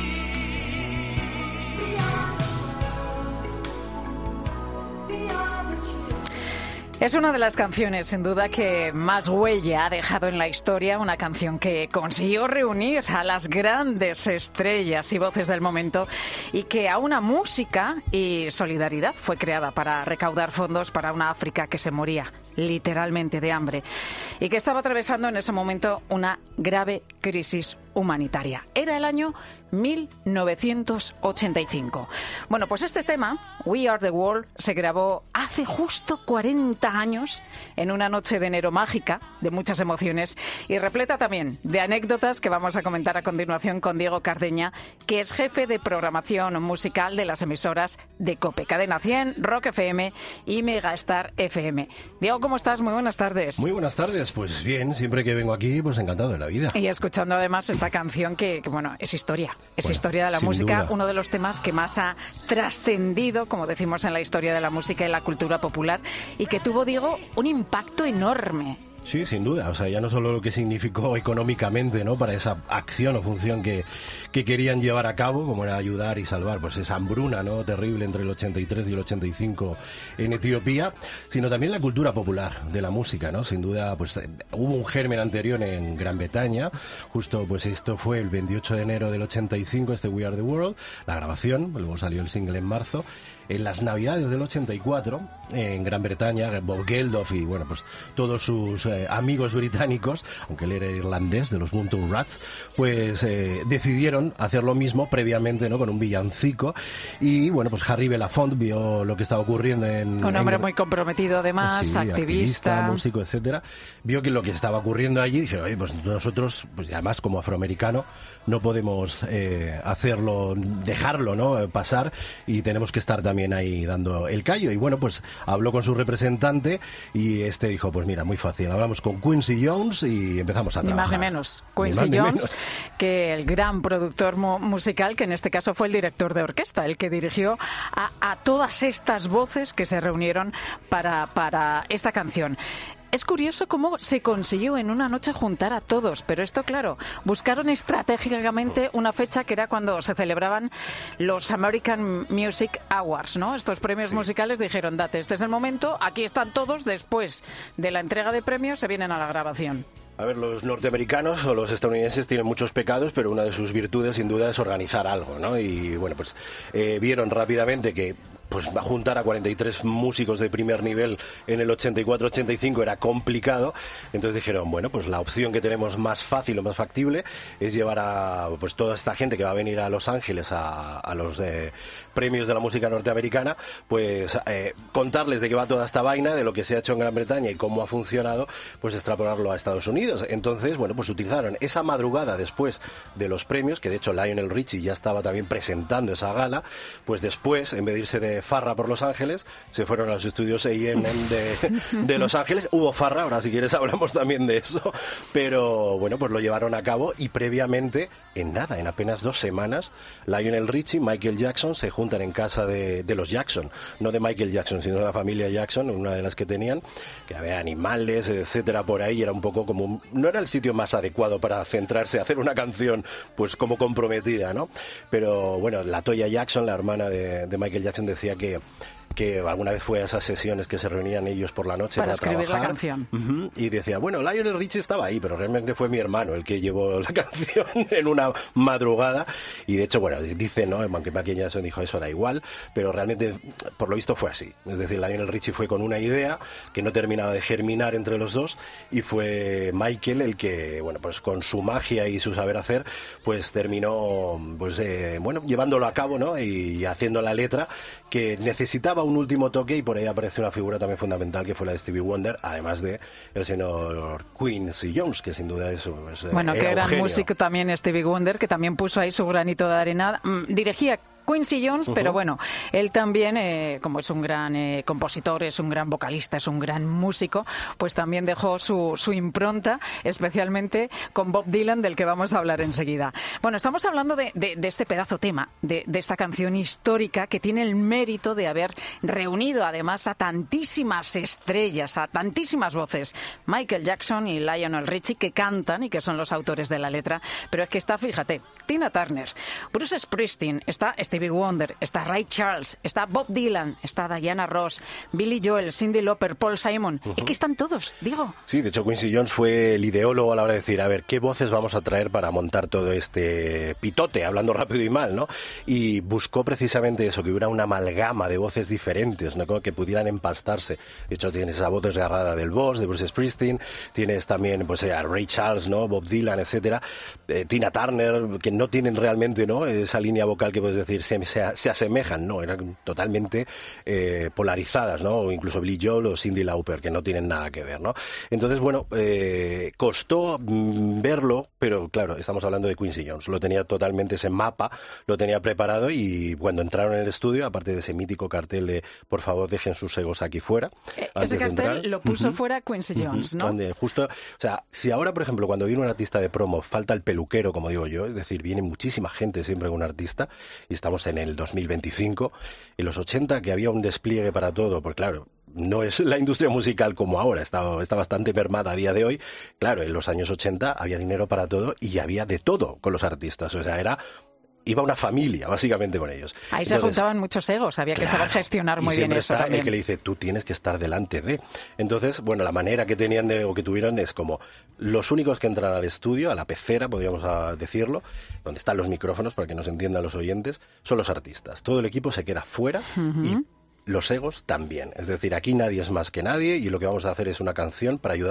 Beyond the world, beyond the children. Es una de las canciones, sin duda, que más huella ha dejado en la historia. Una canción que consiguió reunir a las grandes estrellas y voces del momento y que aúna música y solidaridad. Fue creada para recaudar fondos para una África que se moría literalmente de hambre y que estaba atravesando en ese momento una grave crisis humanitaria. Era el año mil novecientos ochenta y cinco. Bueno, pues este tema, We Are the World, se grabó hace justo cuarenta años en una noche de enero mágica, de muchas emociones y repleta también de anécdotas que vamos a comentar a continuación con Diego Cardeña, que es jefe de programación musical de las emisoras de COPE, Cadena cien, Rock F M y Megastar F M. Diego, ¿cómo estás? Muy buenas tardes. Muy buenas tardes, pues bien, siempre que vengo aquí, pues encantado de la vida. Y escuchando además esta canción que, que bueno, es historia. Es Bueno, historia de la sin música, duda. uno de los temas que más ha trascendido, como decimos en la historia de la música y la cultura popular, y que tuvo, digo, un impacto enorme. Sí, sin duda. O sea, ya no solo lo que significó económicamente, ¿no? Para esa acción o función que, que querían llevar a cabo, como era ayudar y salvar, pues esa hambruna, ¿no? Terrible entre el ochenta y tres y el ochenta y cinco en Etiopía, sino también la cultura popular de la música, ¿no? Sin duda, pues eh, hubo un germen anterior en Gran Bretaña. Justo, pues esto fue el veintiocho de enero del ochenta y cinco, este We Are the World, la grabación, luego salió el single en marzo. En las Navidades del ochenta y cuatro, en Gran Bretaña, Bob Geldof y bueno, pues todos sus eh, eh, amigos británicos, aunque él era irlandés, de los Mountain Rats, pues eh, decidieron hacer lo mismo previamente, ¿no?, con un villancico. Y bueno, pues Harry Belafonte vio lo que estaba ocurriendo en... Un hombre en... muy comprometido además, sí, activista. activista, músico, etcétera. Vio que lo que estaba ocurriendo allí, dije, oye, pues nosotros, pues además como afroamericano, no podemos eh, hacerlo, dejarlo, ¿no?, pasar, y tenemos que estar también ahí dando el callo. Y bueno, pues habló con su representante y este dijo, pues mira, muy fácil, hablamos con Quincy Jones y empezamos a Ni trabajar. más ni menos. Ni Quincy más ni Jones, menos. que el gran productor mu- musical, que en este caso fue el director de orquesta, el que dirigió a, a todas estas voces que se reunieron para, para esta canción. Es curioso cómo se consiguió en una noche juntar a todos, pero esto, claro, buscaron estratégicamente una fecha que era cuando se celebraban los American Music Awards, ¿no? Estos premios Sí. musicales dijeron, date, este es el momento, aquí están todos, después de la entrega de premios se vienen a la grabación. A ver, los norteamericanos o los estadounidenses tienen muchos pecados, pero una de sus virtudes sin duda es organizar algo, ¿no? Y bueno, pues eh, vieron rápidamente que pues juntar a cuarenta y tres músicos de primer nivel en el ochenta y cuatro ochenta y cinco era complicado, entonces dijeron, bueno, pues la opción que tenemos más fácil o más factible es llevar a pues toda esta gente que va a venir a Los Ángeles a, a los eh, premios de la música norteamericana, pues eh, contarles de qué va toda esta vaina, de lo que se ha hecho en Gran Bretaña y cómo ha funcionado, pues extrapolarlo a Estados Unidos. Entonces, bueno, pues utilizaron esa madrugada después de los premios, que de hecho Lionel Richie ya estaba también presentando esa gala, pues después, en vez de irse de farra por Los Ángeles, se fueron a los estudios A and M de, de Los Ángeles. Hubo farra, ahora si quieres hablamos también de eso, pero bueno, pues lo llevaron a cabo y previamente, en nada, en apenas dos semanas, Lionel Richie y Michael Jackson se juntan en casa de, de los Jackson, no de Michael Jackson, sino de la familia Jackson, una de las que tenían, que había animales, etcétera, por ahí, era un poco como, un, no era el sitio más adecuado para centrarse, hacer una canción, pues como comprometida, ¿no? Pero bueno, la Toya Jackson, la hermana de, de Michael Jackson, decía que que alguna vez fue a esas sesiones que se reunían ellos por la noche Para para, escribir trabajar. la canción. Uh-huh. Y decía, bueno, Lionel Richie estaba ahí, pero realmente fue mi hermano el que llevó la canción en una madrugada. Y de hecho, bueno, dice, ¿no? Aunque Michael Jackson dijo eso, da igual, pero realmente, por lo visto, fue así. Es decir, Lionel Richie fue con una idea que no terminaba de germinar entre los dos y fue Michael el que, bueno, pues con su magia y su saber hacer, pues terminó, pues, eh, bueno, llevándolo a cabo, ¿no? Y haciendo la letra que necesitaba un último toque, y por ahí aparece una figura también fundamental que fue la de Stevie Wonder, además de el señor Quincy Jones, que sin duda es, es Bueno, era qué gran Eugenio. músico también Stevie Wonder, que también puso ahí su granito de arena. Mm, dirigía Quincy Jones, Ujú. pero bueno, él también, eh, como es un gran eh, compositor, es un gran vocalista, es un gran músico, pues también dejó su, su impronta, especialmente con Bob Dylan, del que vamos a hablar enseguida. Bueno, estamos hablando de, de, de este pedazo tema, de, de esta canción histórica que tiene el mérito de haber reunido además a tantísimas estrellas, a tantísimas voces, Michael Jackson y Lionel Richie, que cantan y que son los autores de la letra, pero es que está, fíjate, Tina Turner, Bruce Springsteen, está Stevie Wonder, está Ray Charles, está Bob Dylan, está Diana Ross, Billy Joel, Cyndi Lauper, Paul Simon. Uh-huh. Es que están todos, digo. Sí, de hecho Quincy Jones fue el ideólogo a la hora de decir, a ver, ¿qué voces vamos a traer para montar todo este pitote, hablando rápido y mal, ¿no? Y buscó precisamente eso, que hubiera una amalgama de voces diferentes, ¿no? Que pudieran empastarse. De hecho, tienes esa voz desgarrada del Boss, de Bruce Springsteen, tienes también, pues, a Ray Charles, ¿no? Bob Dylan, etcétera. Eh, Tina Turner, que no tienen realmente, ¿no? Esa línea vocal que puedes decir, se, se, se asemejan, ¿no? Eran totalmente eh, polarizadas, ¿no? O incluso Billy Joel o Cyndi Lauper, que no tienen nada que ver, ¿no? Entonces, bueno, eh, costó mm, verlo, pero claro, estamos hablando de Quincy Jones. Lo tenía totalmente ese mapa, lo tenía preparado, y cuando entraron en el estudio, aparte de ese mítico cartel de por favor dejen sus egos aquí fuera. Eh, ese cartel lo puso uh-huh. fuera Quincy Jones, ¿no? Donde justo, o sea, si ahora, por ejemplo, cuando viene un artista de promo, falta el peluquero, como digo yo, es decir, viene muchísima gente siempre con un artista, y estamos en el dos mil veinticinco, en los ochenta, que había un despliegue para todo, porque claro, no es la industria musical como ahora, está, está bastante mermada a día de hoy. Claro, en los años ochenta había dinero para todo y había de todo con los artistas, o sea, era... iba una familia, básicamente, con ellos. Ahí Entonces, se juntaban muchos egos, había que claro, saber gestionar muy y bien eso está también. El que le dice, tú tienes que estar delante de... Entonces, bueno, la manera que tenían de, o que tuvieron es como los únicos que entran al estudio, a la pecera, podríamos decirlo, donde están los micrófonos, para que nos entiendan los oyentes, son los artistas. Todo el equipo se queda fuera uh-huh. y los egos también. Es decir, aquí nadie es más que nadie, y lo que vamos a hacer es una canción para ayudar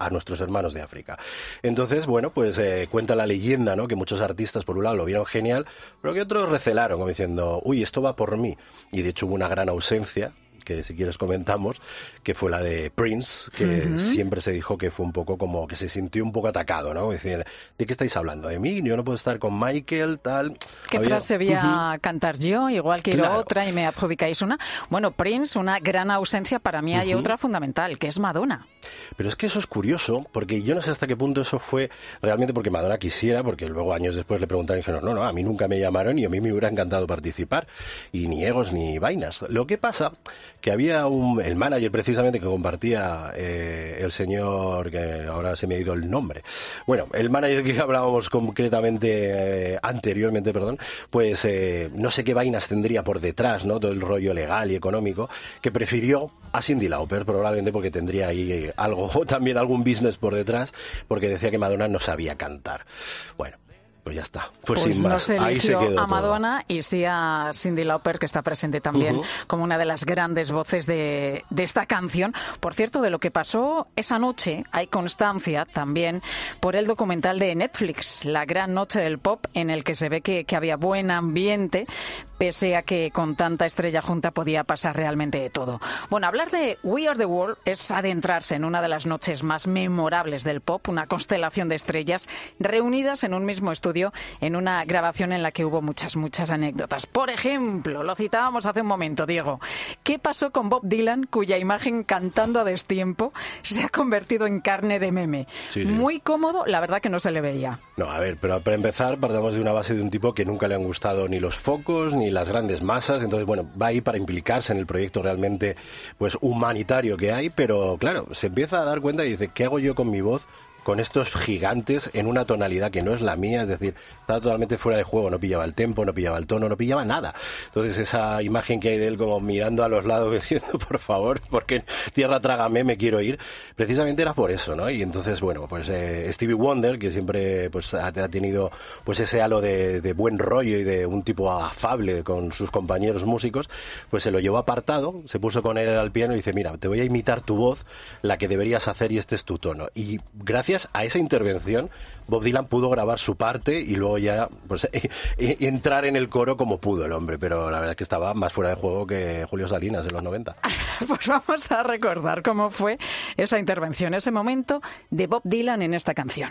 a nuestros hermanos de África. Entonces, bueno, pues eh, cuenta la leyenda, ¿no?, que muchos artistas por un lado lo vieron genial, pero que otros recelaron, como diciendo, uy, esto va por mí. Y de hecho hubo una gran ausencia, que si quieres comentamos, que fue la de Prince, que uh-huh. siempre se dijo que fue un poco como que se sintió un poco atacado, ¿no? Decir, ¿de qué estáis hablando? ¿De mí? Yo no puedo estar con Michael, tal. ¿Qué Había... frase voy a uh-huh. cantar yo? Igual quiero claro. otra y me adjudicáis una. Bueno, Prince, una gran ausencia, para mí hay uh-huh. otra fundamental, que es Madonna. Pero es que eso es curioso, porque yo no sé hasta qué punto eso fue realmente porque Madonna quisiera, porque luego años después le preguntaron y dijeron, no, no, a mí nunca me llamaron y a mí me hubiera encantado participar, y ni egos ni vainas. Lo que pasa que había un, el manager precisamente que compartía eh, el señor, que ahora se me ha ido el nombre, bueno, el manager que hablábamos concretamente eh, anteriormente, perdón, pues eh, no sé qué vainas tendría por detrás, ¿no?, todo el rollo legal y económico, que prefirió a Cyndi Lauper, probablemente porque tendría ahí eh, algo, también algún business por detrás, porque decía que Madonna no sabía cantar. Bueno, pues ya está. Pues, pues sin no más, se ahí se quedó a Madonna todo. Y sí a Cyndi Lauper, que está presente también uh-huh. como una de las grandes voces de, de esta canción. Por cierto, de lo que pasó esa noche hay constancia también por el documental de Netflix, La Gran Noche del Pop, en el que se ve que, que había buen ambiente, pese a que con tanta estrella junta podía pasar realmente de todo. Bueno, hablar de We Are the World es adentrarse en una de las noches más memorables del pop, una constelación de estrellas reunidas en un mismo estudio, en una grabación en la que hubo muchas, muchas anécdotas. Por ejemplo, lo citábamos hace un momento, Diego, ¿qué pasó con Bob Dylan, cuya imagen cantando a destiempo se ha convertido en carne de meme? Sí, sí. Muy cómodo, la verdad que no se le veía. No, a ver, pero para empezar partamos de una base de un tipo que nunca le han gustado ni los focos ni las grandes masas, entonces bueno, va ahí para implicarse en el proyecto realmente pues humanitario que hay, pero claro, se empieza a dar cuenta y dice, ¿qué hago yo con mi voz con estos gigantes en una tonalidad que no es la mía? Es decir, estaba totalmente fuera de juego, no pillaba el tempo, no pillaba el tono, no pillaba nada. Entonces esa imagen que hay de él como mirando a los lados diciendo, por favor, porque tierra trágame, me quiero ir, precisamente era por eso, ¿no? Y entonces, bueno, pues eh, Stevie Wonder, que siempre pues ha, ha tenido pues ese halo de, de buen rollo y de un tipo afable con sus compañeros músicos, pues se lo llevó apartado, se puso con él al piano y dice, mira, te voy a imitar tu voz, la que deberías hacer, y este es tu tono. Y gracias a esa intervención Bob Dylan pudo grabar su parte y luego ya pues e, e, entrar en el coro como pudo el hombre, pero la verdad es que estaba más fuera de juego que Julio Salinas en los noventa. Pues vamos a recordar cómo fue esa intervención, ese momento de Bob Dylan en esta canción.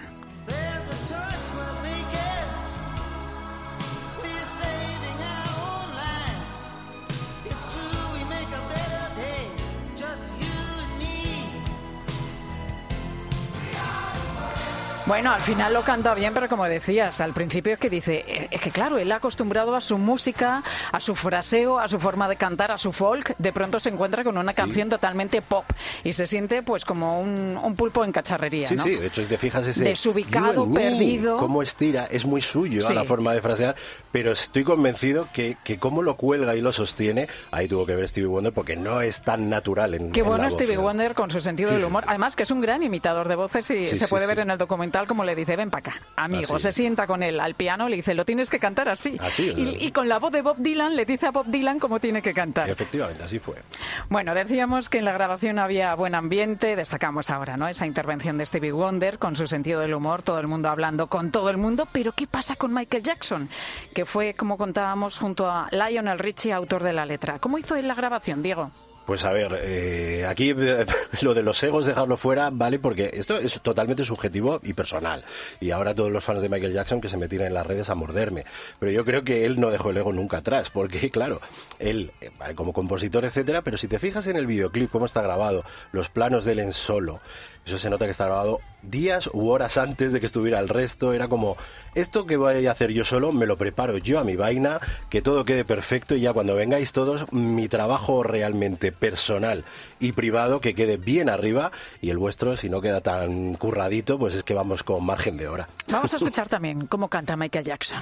Bueno, al final lo canta bien, pero como decías, al principio es que dice, es que claro, él ha acostumbrado a su música, a su fraseo, a su forma de cantar, a su folk, de pronto se encuentra con una canción sí. totalmente pop y se siente pues como un, un pulpo en cacharrería, sí, ¿no? Sí, de hecho, si te fijas ese desubicado, mí, perdido, cómo estira, es muy suyo sí. a la forma de frasear, pero estoy convencido que, que cómo lo cuelga y lo sostiene, ahí tuvo que ver Stevie Wonder porque no es tan natural en, Qué en bueno la voz, Stevie ¿no? Wonder con su sentido sí. del humor, además que es un gran imitador de voces y sí, se sí, puede sí. ver en el documental como le dice, ven para acá, amigo, Así se es. sienta con él al piano, le dice, lo tienes que cantar así. Así es, y, y con la voz de Bob Dylan le dice a Bob Dylan cómo tiene que cantar. Efectivamente, así fue. Bueno, decíamos que en la grabación había buen ambiente, destacamos ahora, ¿no? Esa intervención de Stevie Wonder con su sentido del humor, todo el mundo hablando con todo el mundo, pero ¿qué pasa con Michael Jackson? Que fue, como contábamos, junto a Lionel Richie, autor de la letra. ¿Cómo hizo él la grabación, Diego? Pues a ver, eh, aquí eh, lo de los egos dejarlo fuera, ¿vale? Porque esto es totalmente subjetivo y personal. Y ahora todos los fans de Michael Jackson que se metieron en las redes a morderme. Pero yo creo que él no dejó el ego nunca atrás, porque claro, él, eh, vale, como compositor, etcétera, pero si te fijas en el videoclip, cómo está grabado, los planos de él en solo, eso se nota que está grabado días u horas antes de que estuviera el resto. Era como, esto que voy a hacer yo solo, me lo preparo yo a mi vaina, que todo quede perfecto y ya cuando vengáis todos, mi trabajo realmente personal y privado que quede bien arriba, y el vuestro, si no queda tan curradito, pues es que vamos con margen de hora. Vamos a escuchar también cómo canta Michael Jackson.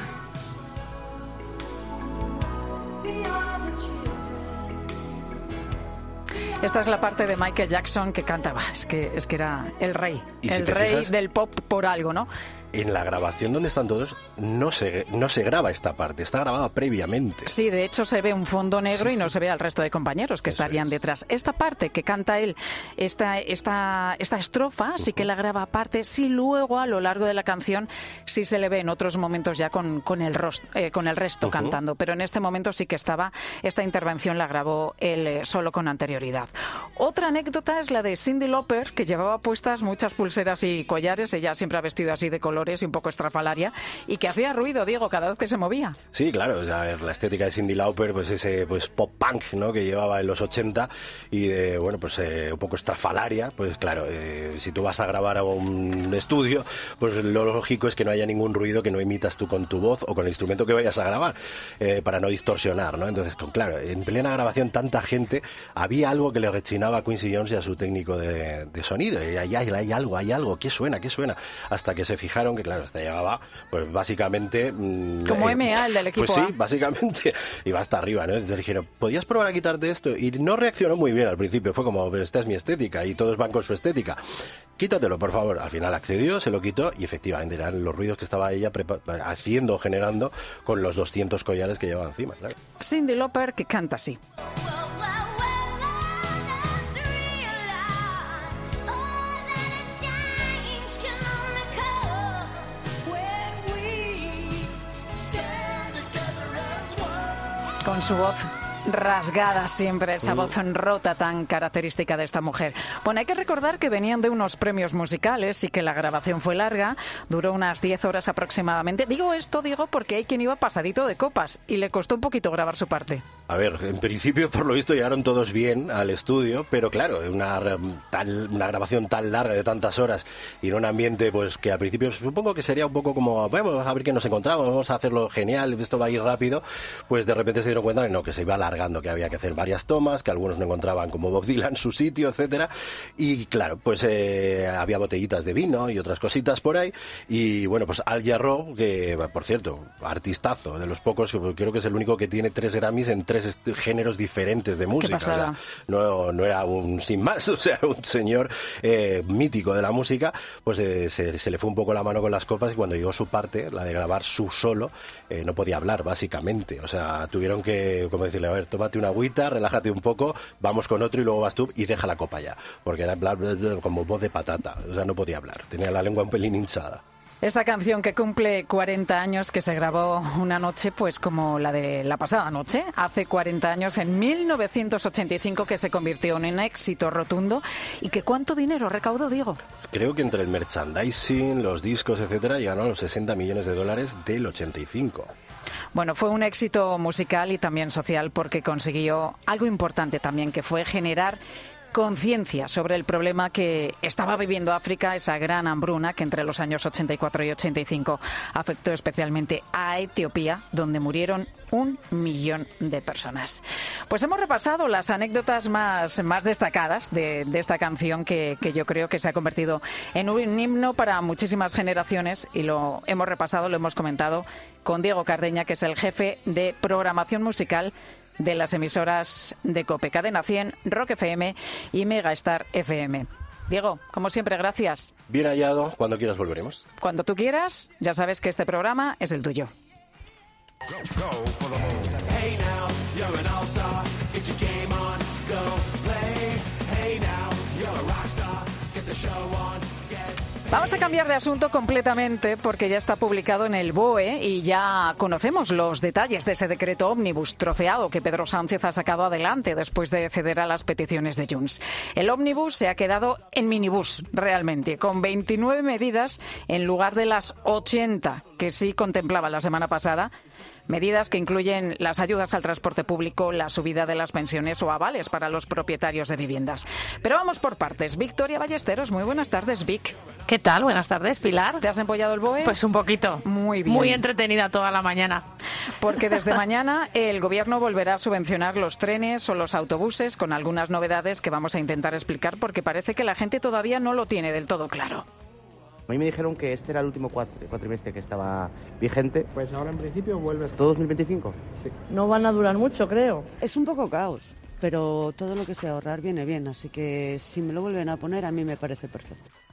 Esta es la parte de Michael Jackson que cantaba. Es que, es que era el rey, el rey fijas? del pop por algo, ¿no? en la grabación donde están todos no se, no se graba esta parte, está grabada previamente. Sí, de hecho se ve un fondo negro sí, y no sí. se ve al resto de compañeros que Eso estarían es. detrás. Esta parte que canta él, esta, esta, esta estrofa, uh-huh. sí que la graba aparte, sí luego a lo largo de la canción sí se le ve en otros momentos ya con, con, el, rost, eh, con el resto uh-huh. cantando, pero en este momento sí que estaba, esta intervención la grabó él eh, solo con anterioridad. Otra anécdota es la de Cyndi Lauper, que llevaba puestas muchas pulseras y collares, ella siempre ha vestido así de colores y un poco estrafalaria, y que hacía ruido, Diego, cada vez que se movía. Sí, claro, o sea, la estética de Cyndi Lauper, pues ese pues pop punk, ¿no?, que llevaba en los ochenta y de, bueno, pues eh, un poco estrafalaria, pues claro, eh, si tú vas a grabar a un estudio, pues lo lógico es que no haya ningún ruido que no imitas tú con tu voz o con el instrumento que vayas a grabar, eh, para no distorsionar, ¿no? Entonces, con, claro, en plena grabación tanta gente, había algo que le rechinaba a Quincy Jones y a su técnico de, de sonido, y hay, hay, hay algo, hay algo, ¿qué suena, qué suena? Hasta que se fijaron que, claro, hasta llegaba, pues básicamente... Mmm, Como eh, M A, el del equipo Pues sí, A. básicamente, iba hasta arriba, ¿no? Entonces dijeron, ¿podías probar a quitarte esto? Y no reaccionó muy bien al principio, fue como, pero esta es mi estética, y todos van con su estética. Quítatelo, por favor. Al final accedió, se lo quitó, y efectivamente eran los ruidos que estaba ella haciendo, generando, con los doscientos collares que llevaba encima, claro. Cyndi Lauper, que canta así. Con su voz rasgada siempre, esa voz rota tan característica de esta mujer. Bueno, hay que recordar que venían de unos premios musicales y que la grabación fue larga, duró unas diez horas aproximadamente. Digo esto, digo, porque hay quien iba pasadito de copas y le costó un poquito grabar su parte. A ver, en principio, por lo visto, llegaron todos bien al estudio, pero claro, una, tal, una grabación tan larga de tantas horas y en un ambiente pues que al principio supongo que sería un poco como, vamos a ver qué nos encontramos, vamos a hacerlo genial, esto va a ir rápido, pues de repente se dieron cuenta que no, que se iba alargando, que había que hacer varias tomas, que algunos no encontraban como Bob Dylan su sitio, etcétera, y claro, pues eh, había botellitas de vino y otras cositas por ahí, y bueno, pues Al Jarreau, que por cierto, artistazo, de los pocos, creo que es el único que tiene tres Grammys en tres géneros diferentes de música, o sea, no, no era un sin más, o sea, un señor eh, mítico de la música, pues eh, se, se le fue un poco la mano con las copas y cuando llegó su parte, la de grabar su solo, eh, no podía hablar, básicamente, o sea, tuvieron que, como decirle, a ver, tómate una agüita, relájate un poco, vamos con otro y luego vas tú y deja la copa ya, porque era bla, bla, bla, como voz de patata, o sea, no podía hablar, tenía la lengua un pelín hinchada. Esta canción que cumple cuarenta años, que se grabó una noche pues como la de la pasada noche, hace cuarenta años, en mil novecientos ochenta y cinco, que se convirtió en un éxito rotundo. ¿Y que cuánto dinero recaudó, Diego? Creo que entre el merchandising, los discos, etcétera, llegaron a los sesenta millones de dólares del ochenta y cinco. Bueno, fue un éxito musical y también social porque consiguió algo importante también, que fue generar conciencia sobre el problema que estaba viviendo África, esa gran hambruna que entre los años ochenta y cuatro y ochenta y cinco afectó especialmente a Etiopía, donde murieron un millón de personas. Pues hemos repasado las anécdotas más, más destacadas de, de esta canción que, que yo creo que se ha convertido en un himno para muchísimas generaciones y lo hemos repasado, lo hemos comentado con Diego Cardeña, que es el jefe de programación musical de las emisoras de COPE, Cadena cien, Rock F M y Megastar F M. Diego, como siempre, gracias. Bien hallado, cuando quieras volveremos. Cuando tú quieras, ya sabes que este programa es el tuyo. Vamos a cambiar de asunto completamente porque ya está publicado en el B O E y ya conocemos los detalles de ese decreto ómnibus troceado que Pedro Sánchez ha sacado adelante después de ceder a las peticiones de Junts. El ómnibus se ha quedado en minibús, realmente, con veintinueve medidas en lugar de las ochenta que sí contemplaba la semana pasada. Medidas que incluyen las ayudas al transporte público, la subida de las pensiones o avales para los propietarios de viviendas. Pero vamos por partes. Victoria Ballesteros, muy buenas tardes, Vic. ¿Qué tal? Buenas tardes, Pilar. ¿Te has empollado el B O E? Pues un poquito. Muy bien. Muy entretenida toda la mañana. Porque desde mañana el Gobierno volverá a subvencionar los trenes o los autobuses con algunas novedades que vamos a intentar explicar porque parece que la gente todavía no lo tiene del todo claro. A mí me dijeron que este era el último cuatrimestre que estaba vigente. Pues ahora en principio vuelve. ¿Todo dos mil veinticinco? Sí. No van a durar mucho, creo. Es un poco caos, pero todo lo que sea ahorrar viene bien, así que si me lo vuelven a poner a mí me parece perfecto.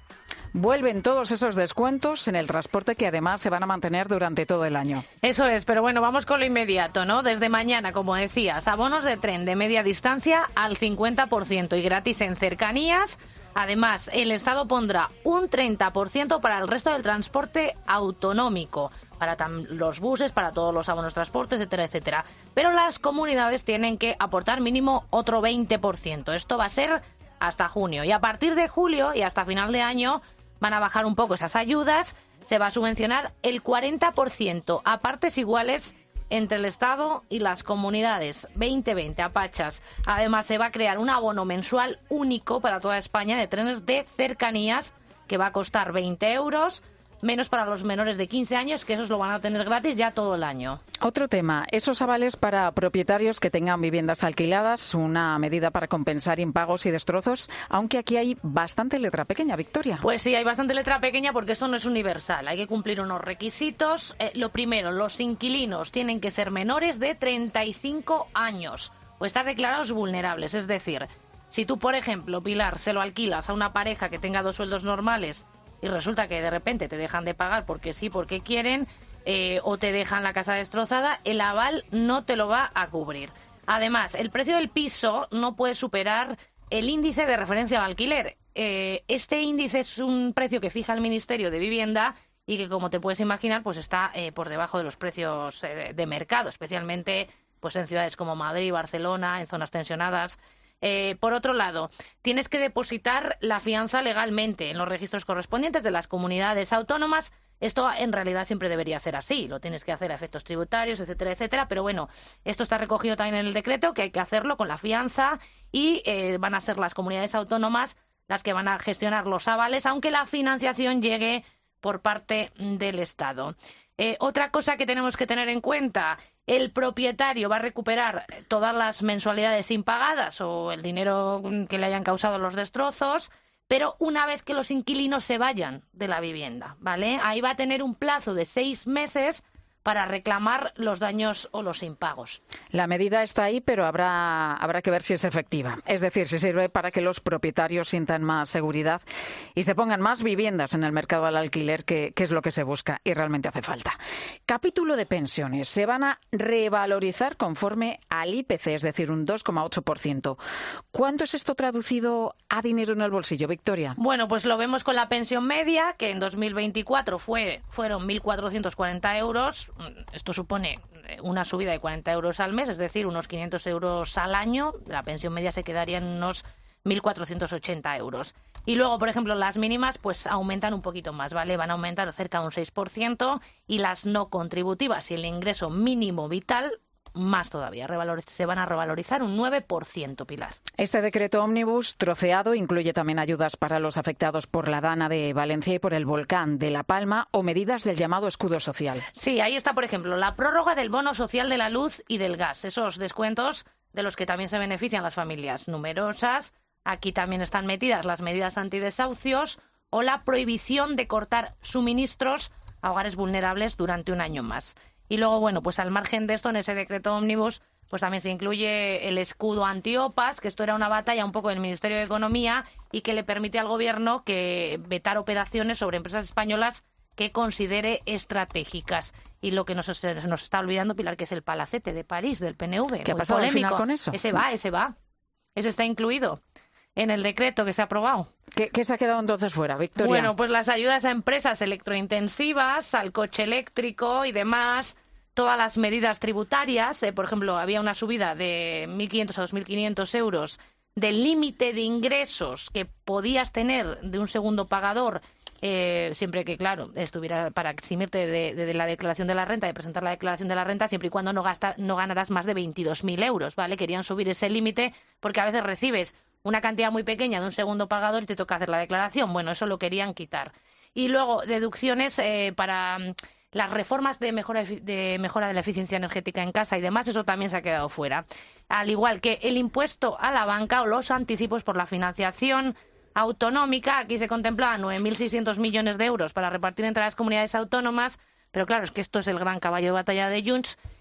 Vuelven todos esos descuentos en el transporte que además se van a mantener durante todo el año. Eso es, pero bueno, vamos con lo inmediato, ¿no? Desde mañana, como decías, abonos de tren de media distancia al cincuenta por ciento y gratis en cercanías. Además, el Estado pondrá un treinta por ciento para el resto del transporte autonómico, para los buses, para todos los abonos de transporte, etcétera, etcétera. Pero las comunidades tienen que aportar mínimo otro veinte por ciento. Esto va a ser hasta junio. Y a partir de julio y hasta final de año van a bajar un poco esas ayudas. Se va a subvencionar el cuarenta por ciento a partes iguales entre el Estado y las comunidades. veinte veinte a pachas. Además, se va a crear un abono mensual único para toda España de trenes de cercanías que va a costar veinte euros, menos para los menores de quince años, que esos lo van a tener gratis ya todo el año. Otro tema, esos avales para propietarios que tengan viviendas alquiladas, una medida para compensar impagos y destrozos, aunque aquí hay bastante letra pequeña, Victoria. Pues sí, hay bastante letra pequeña porque esto no es universal, hay que cumplir unos requisitos. Eh, lo primero, los inquilinos tienen que ser menores de treinta y cinco años o estar declarados vulnerables, es decir, si tú, por ejemplo, Pilar, se lo alquilas a una pareja que tenga dos sueldos normales y resulta que de repente te dejan de pagar porque sí, porque quieren, eh, o te dejan la casa destrozada, el aval no te lo va a cubrir. Además, el precio del piso no puede superar el índice de referencia al alquiler. Eh, este índice es un precio que fija el Ministerio de Vivienda y que, como te puedes imaginar, pues está eh, por debajo de los precios eh, de mercado, especialmente pues en ciudades como Madrid, Barcelona, en zonas tensionadas. Eh, por otro lado, tienes que depositar la fianza legalmente en los registros correspondientes de las comunidades autónomas. Esto en realidad siempre debería ser así, lo tienes que hacer a efectos tributarios, etcétera, etcétera, pero bueno, esto está recogido también en el decreto, que hay que hacerlo con la fianza y eh, van a ser las comunidades autónomas las que van a gestionar los avales, aunque la financiación llegue por parte del Estado. Eh, otra cosa que tenemos que tener en cuenta, el propietario va a recuperar todas las mensualidades impagadas o el dinero que le hayan causado los destrozos, pero una vez que los inquilinos se vayan de la vivienda, ¿vale? Ahí va a tener un plazo de seis meses para reclamar los daños o los impagos. La medida está ahí, pero habrá, habrá que ver si es efectiva. Es decir, si sirve para que los propietarios sientan más seguridad y se pongan más viviendas en el mercado al alquiler, que, que es lo que se busca y realmente hace falta. Capítulo de pensiones. Se van a revalorizar conforme al I P C, es decir, un dos coma ocho por ciento. ¿Cuánto es esto traducido a dinero en el bolsillo, Victoria? Bueno, pues lo vemos con la pensión media, que en dos mil veinticuatro fue, fueron mil cuatrocientos cuarenta euros. Esto supone una subida de cuarenta euros al mes, es decir, unos quinientos euros al año. La pensión media se quedaría en unos mil cuatrocientos ochenta euros. Y luego, por ejemplo, las mínimas pues aumentan un poquito más, ¿vale? Van a aumentar cerca de un seis por ciento y las no contributivas y el ingreso mínimo vital más todavía. Se van a revalorizar un nueve por ciento, Pilar. Este decreto ómnibus troceado incluye también ayudas para los afectados por la Dana de Valencia y por el volcán de La Palma o medidas del llamado escudo social. Sí, ahí está, por ejemplo, la prórroga del bono social de la luz y del gas. Esos descuentos de los que también se benefician las familias numerosas. Aquí también están metidas las medidas antidesahucios o la prohibición de cortar suministros a hogares vulnerables durante un año más. Y luego, bueno, pues al margen de esto, en ese decreto ómnibus, pues también se incluye el escudo antiopas, que esto era una batalla un poco del Ministerio de Economía y que le permite al Gobierno que vetar operaciones sobre empresas españolas que considere estratégicas. Y lo que nos, nos está olvidando, Pilar, que es el Palacete de París, del P N V. ¿Qué ha pasado al final con eso? Ese va, ese va. Ese está incluido en el decreto que se ha aprobado. ¿Qué, qué se ha quedado entonces fuera, Victoria? Bueno, pues las ayudas a empresas electrointensivas, al coche eléctrico y demás, todas las medidas tributarias. Eh, por ejemplo, había una subida de mil quinientos a dos mil quinientos euros del límite de ingresos que podías tener de un segundo pagador, eh, siempre que, claro, estuviera para eximirte de, de, de la declaración de la renta, de presentar la declaración de la renta, siempre y cuando no, gasta, no ganaras más de veintidós mil euros, ¿vale? Querían subir ese límite porque a veces recibes una cantidad muy pequeña de un segundo pagador y te toca hacer la declaración. Bueno, eso lo querían quitar. Y luego, deducciones eh, para las reformas de mejora, de mejora de la eficiencia energética en casa y demás, eso también se ha quedado fuera. Al igual que el impuesto a la banca o los anticipos por la financiación autonómica, aquí se contemplaban nueve mil seiscientos millones de euros para repartir entre las comunidades autónomas, pero claro, es que esto es el gran caballo de batalla de Junts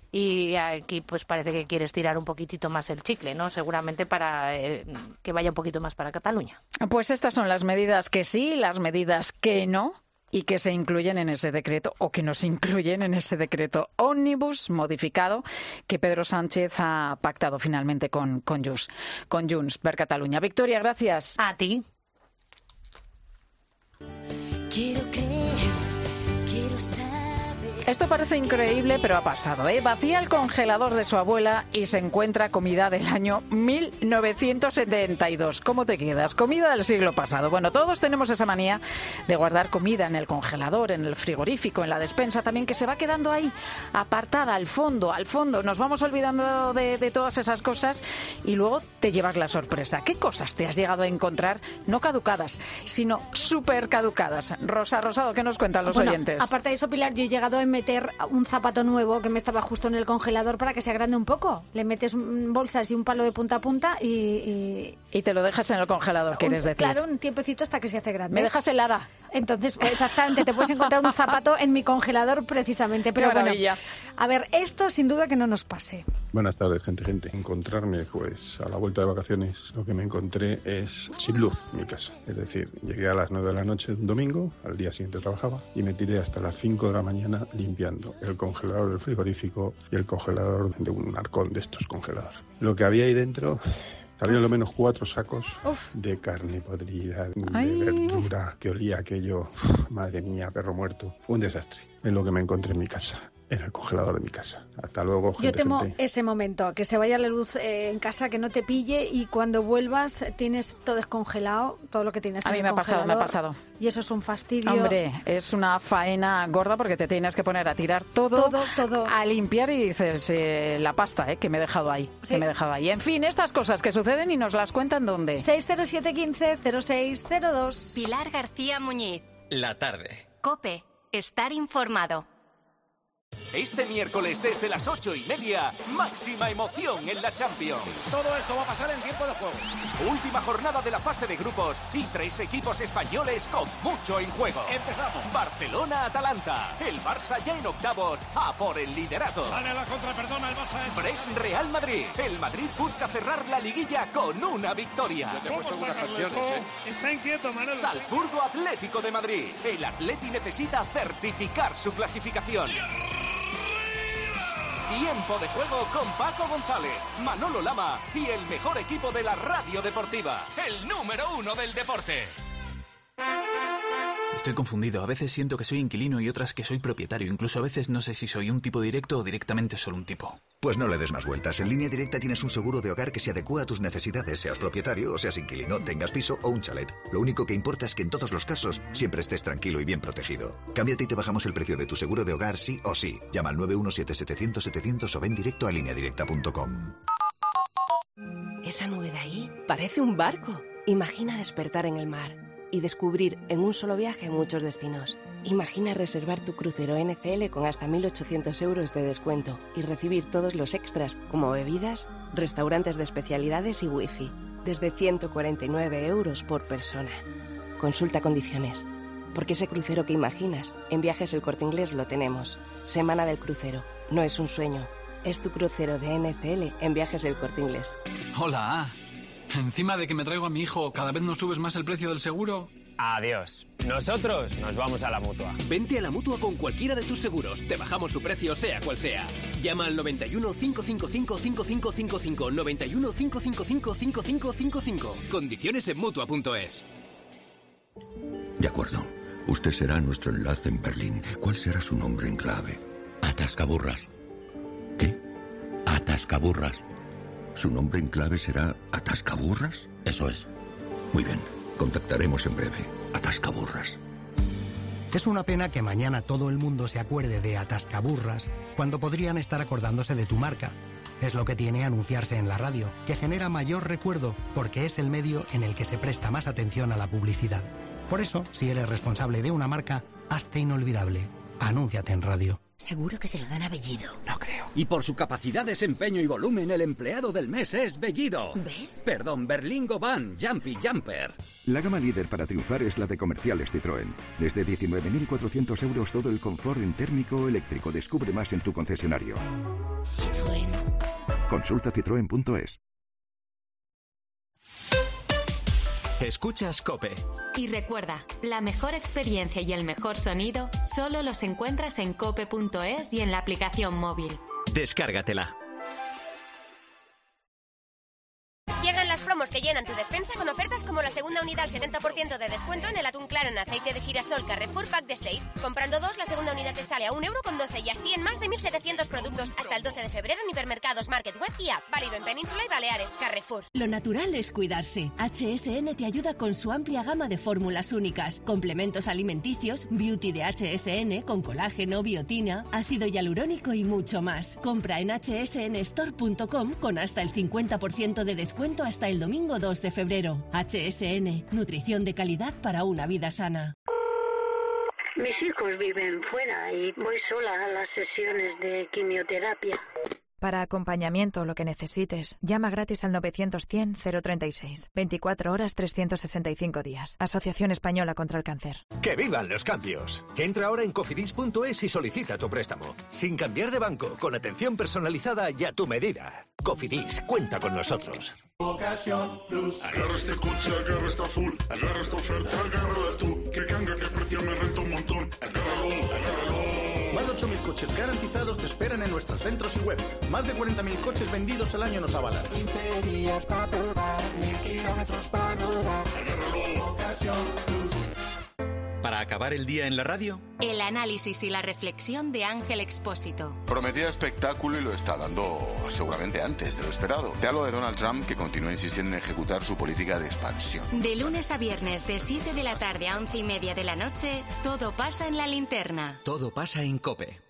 y aquí pues parece que quieres tirar un poquitito más el chicle, ¿no? Seguramente para eh, que vaya un poquito más para Cataluña. Pues estas son las medidas que sí, las medidas que no, y que se incluyen en ese decreto, o que no se incluyen en ese decreto ómnibus modificado que Pedro Sánchez ha pactado finalmente con, con Junts, con Junts per Catalunya. Victoria, gracias. A ti. Quiero creer, quiero saber. Esto parece increíble, pero ha pasado, ¿eh? Vacía el congelador de su abuela y se encuentra comida del año mil novecientos setenta y dos. ¿Cómo te quedas? Comida del siglo pasado. Bueno, todos tenemos esa manía de guardar comida en el congelador, en el frigorífico, en la despensa también, que se va quedando ahí, apartada, al fondo, al fondo. Nos vamos olvidando de, de todas esas cosas y luego te llevas la sorpresa. ¿Qué cosas te has llegado a encontrar? No caducadas, sino súper caducadas. Rosa Rosado, ¿qué nos cuentan los bueno, oyentes? Aparte de eso, Pilar, yo he llegado a meter un zapato nuevo que me estaba justo en el congelador para que se agrande un poco. Le metes bolsas y un palo de punta a punta y... Y, y te lo dejas en el congelador, ¿quieres decir? Claro, un tiempecito hasta que se hace grande. ¿Me dejas helada? Entonces, exactamente, te puedes encontrar un zapato en mi congelador precisamente. Pero bueno, a ver, esto sin duda que no nos pase. Buenas tardes, gente, gente. Encontrarme, pues, a la vuelta de vacaciones, lo que me encontré es sin luz en mi casa. Es decir, llegué a las nueve de la noche un domingo, al día siguiente trabajaba, y me tiré hasta las cinco de la mañana limpiando el congelador del frigorífico y el congelador de un arcón de estos congeladores. Lo que había ahí dentro... Había lo menos cuatro sacos Uf. de carne podrida, Ay. de verdura, que olía aquello. Uf, madre mía, perro muerto. Un desastre. Es lo que me encontré en mi casa, en el congelador de mi casa. Hasta luego, gente. Yo temo gente. ese momento, que se vaya la luz eh, en casa, que no te pille y cuando vuelvas tienes todo descongelado, todo lo que tienes en A mí el me ha pasado, me ha pasado. Y eso es un fastidio. Hombre, es una faena gorda porque te tienes que poner a tirar todo, todo, todo. a limpiar y dices, eh, la pasta, eh, que me he dejado ahí, sí. que me he dejado ahí. En fin, estas cosas que suceden y nos las cuentan ¿dónde? seis cero siete uno cinco cero seis cero dos. Pilar García Muñiz. La tarde. COPE. Estar informado. Este miércoles desde las ocho y media, máxima emoción en la Champions. Todo esto va a pasar en tiempo de juego. Última jornada de la fase de grupos y tres equipos españoles con mucho en juego. Empezamos. Barcelona-Atalanta. El Barça ya en octavos a por el liderato. Sale a la contra, perdona, el Barça es... Brest-Real Madrid. El Madrid busca cerrar la liguilla con una victoria. Yo te he puesto algunas canciones, ¿eh? Está inquieto, Manolo. Salzburgo-Atlético de Madrid. El Atleti necesita certificar su clasificación. Tiempo de juego con Paco González, Manolo Lama y el mejor equipo de la radio deportiva, el número uno del deporte. Estoy confundido. A veces siento que soy inquilino y otras que soy propietario. Incluso a veces no sé si soy un tipo directo o directamente solo un tipo. Pues no le des más vueltas. En Línea Directa tienes un seguro de hogar que se adecua a tus necesidades, seas propietario o seas inquilino, tengas piso o un chalet. Lo único que importa es que en todos los casos siempre estés tranquilo y bien protegido. Cámbiate y te bajamos el precio de tu seguro de hogar sí o sí. Llama al nueve uno siete setecientos setecientos o ven directo a línea directa punto com. Esa nube de ahí parece un barco. Imagina despertar en el mar y descubrir en un solo viaje muchos destinos. Imagina reservar tu crucero N C L con hasta mil ochocientos euros de descuento y recibir todos los extras como bebidas, restaurantes de especialidades y wifi, desde ciento cuarenta y nueve euros por persona. Consulta condiciones. Porque ese crucero que imaginas, en Viajes El Corte Inglés lo tenemos. Semana del crucero. No es un sueño. Es tu crucero de N C L en Viajes El Corte Inglés. Hola. Encima de que me traigo a mi hijo, ¿cada vez nos subes más el precio del seguro? Adiós. Nosotros nos vamos a la Mutua. Vente a la Mutua con cualquiera de tus seguros. Te bajamos su precio, sea cual sea. Llama al noventa y uno, cinco cinco cinco, cinco cinco cinco cinco. noventa y uno, cinco cinco cinco, cinco cinco cinco cinco. Condiciones en Mutua punto es. De acuerdo. Usted será nuestro enlace en Berlín. ¿Cuál será su nombre en clave? Atascaburras. ¿Qué? Atascaburras. ¿Su nombre en clave será Atascaburras? Eso es. Muy bien. Contactaremos en breve. Atascaburras. Es una pena que mañana todo el mundo se acuerde de Atascaburras cuando podrían estar acordándose de tu marca. Es lo que tiene anunciarse en la radio, que genera mayor recuerdo porque es el medio en el que se presta más atención a la publicidad. Por eso, si eres responsable de una marca, hazte inolvidable. Anúnciate en radio. Seguro que se lo dan a Bellido. No creo. Y por su capacidad, desempeño y volumen, el empleado del mes es Bellido. ¿Ves? Perdón, Berlingo Van, Jumpy Jumper. La gama líder para triunfar es la de comerciales Citroën. Desde diecinueve mil cuatrocientos euros todo el confort en térmico o eléctrico. Descubre más en tu concesionario. Citroën. Consulta citroen punto es. Escuchas COPE. Y recuerda, la mejor experiencia y el mejor sonido solo los encuentras en cope punto es y en la aplicación móvil. Descárgatela. Llegan las promos que llenan tu despensa con ofertas como la segunda unidad al setenta por ciento de descuento en el atún claro en aceite de girasol Carrefour Pack de seis. Comprando dos, la segunda unidad te sale a un euro con doce y así en más de mil setecientos productos hasta el doce de febrero en hipermercados, Market Web y App. Válido en Península y Baleares. Carrefour. Lo natural es cuidarse. H S N te ayuda con su amplia gama de fórmulas únicas, complementos alimenticios, beauty de H S N con colágeno, biotina, ácido hialurónico y mucho más. Compra en h s n store punto com con hasta el cincuenta por ciento de descuento hasta el domingo dos de febrero. H S N, nutrición de calidad para una vida sana. Mis hijos viven fuera y voy sola a las sesiones de quimioterapia. Para acompañamiento o lo que necesites, llama gratis al novecientos cien cero treinta y seis. veinticuatro horas, trescientos sesenta y cinco días. Asociación Española contra el Cáncer. ¡Que vivan los cambios! Entra ahora en cofidis punto es y solicita tu préstamo. Sin cambiar de banco, con atención personalizada y a tu medida. Cofidis, cuenta con nosotros. Ocasión Plus. Agarra este coche, agarra esta full. Agarra esta oferta, agárrala tú. Que canga, que precio me renta un montón. Agárralo, agárralo. Más de ocho mil coches garantizados te esperan en nuestros centros y web. Más de cuarenta mil coches vendidos al año nos avalan. quince días para probar, mil kilómetros para rodar. Agárralo, Ocasión Plus. Para acabar el día en la radio, El análisis y la reflexión de Ángel Expósito. Prometía espectáculo y lo está dando seguramente antes de lo esperado. Te hablo de Donald Trump, que continúa insistiendo en ejecutar su política de expansión. De lunes a viernes, de siete de la tarde a once y media de la noche, todo pasa en La Linterna. todo pasa en COPE.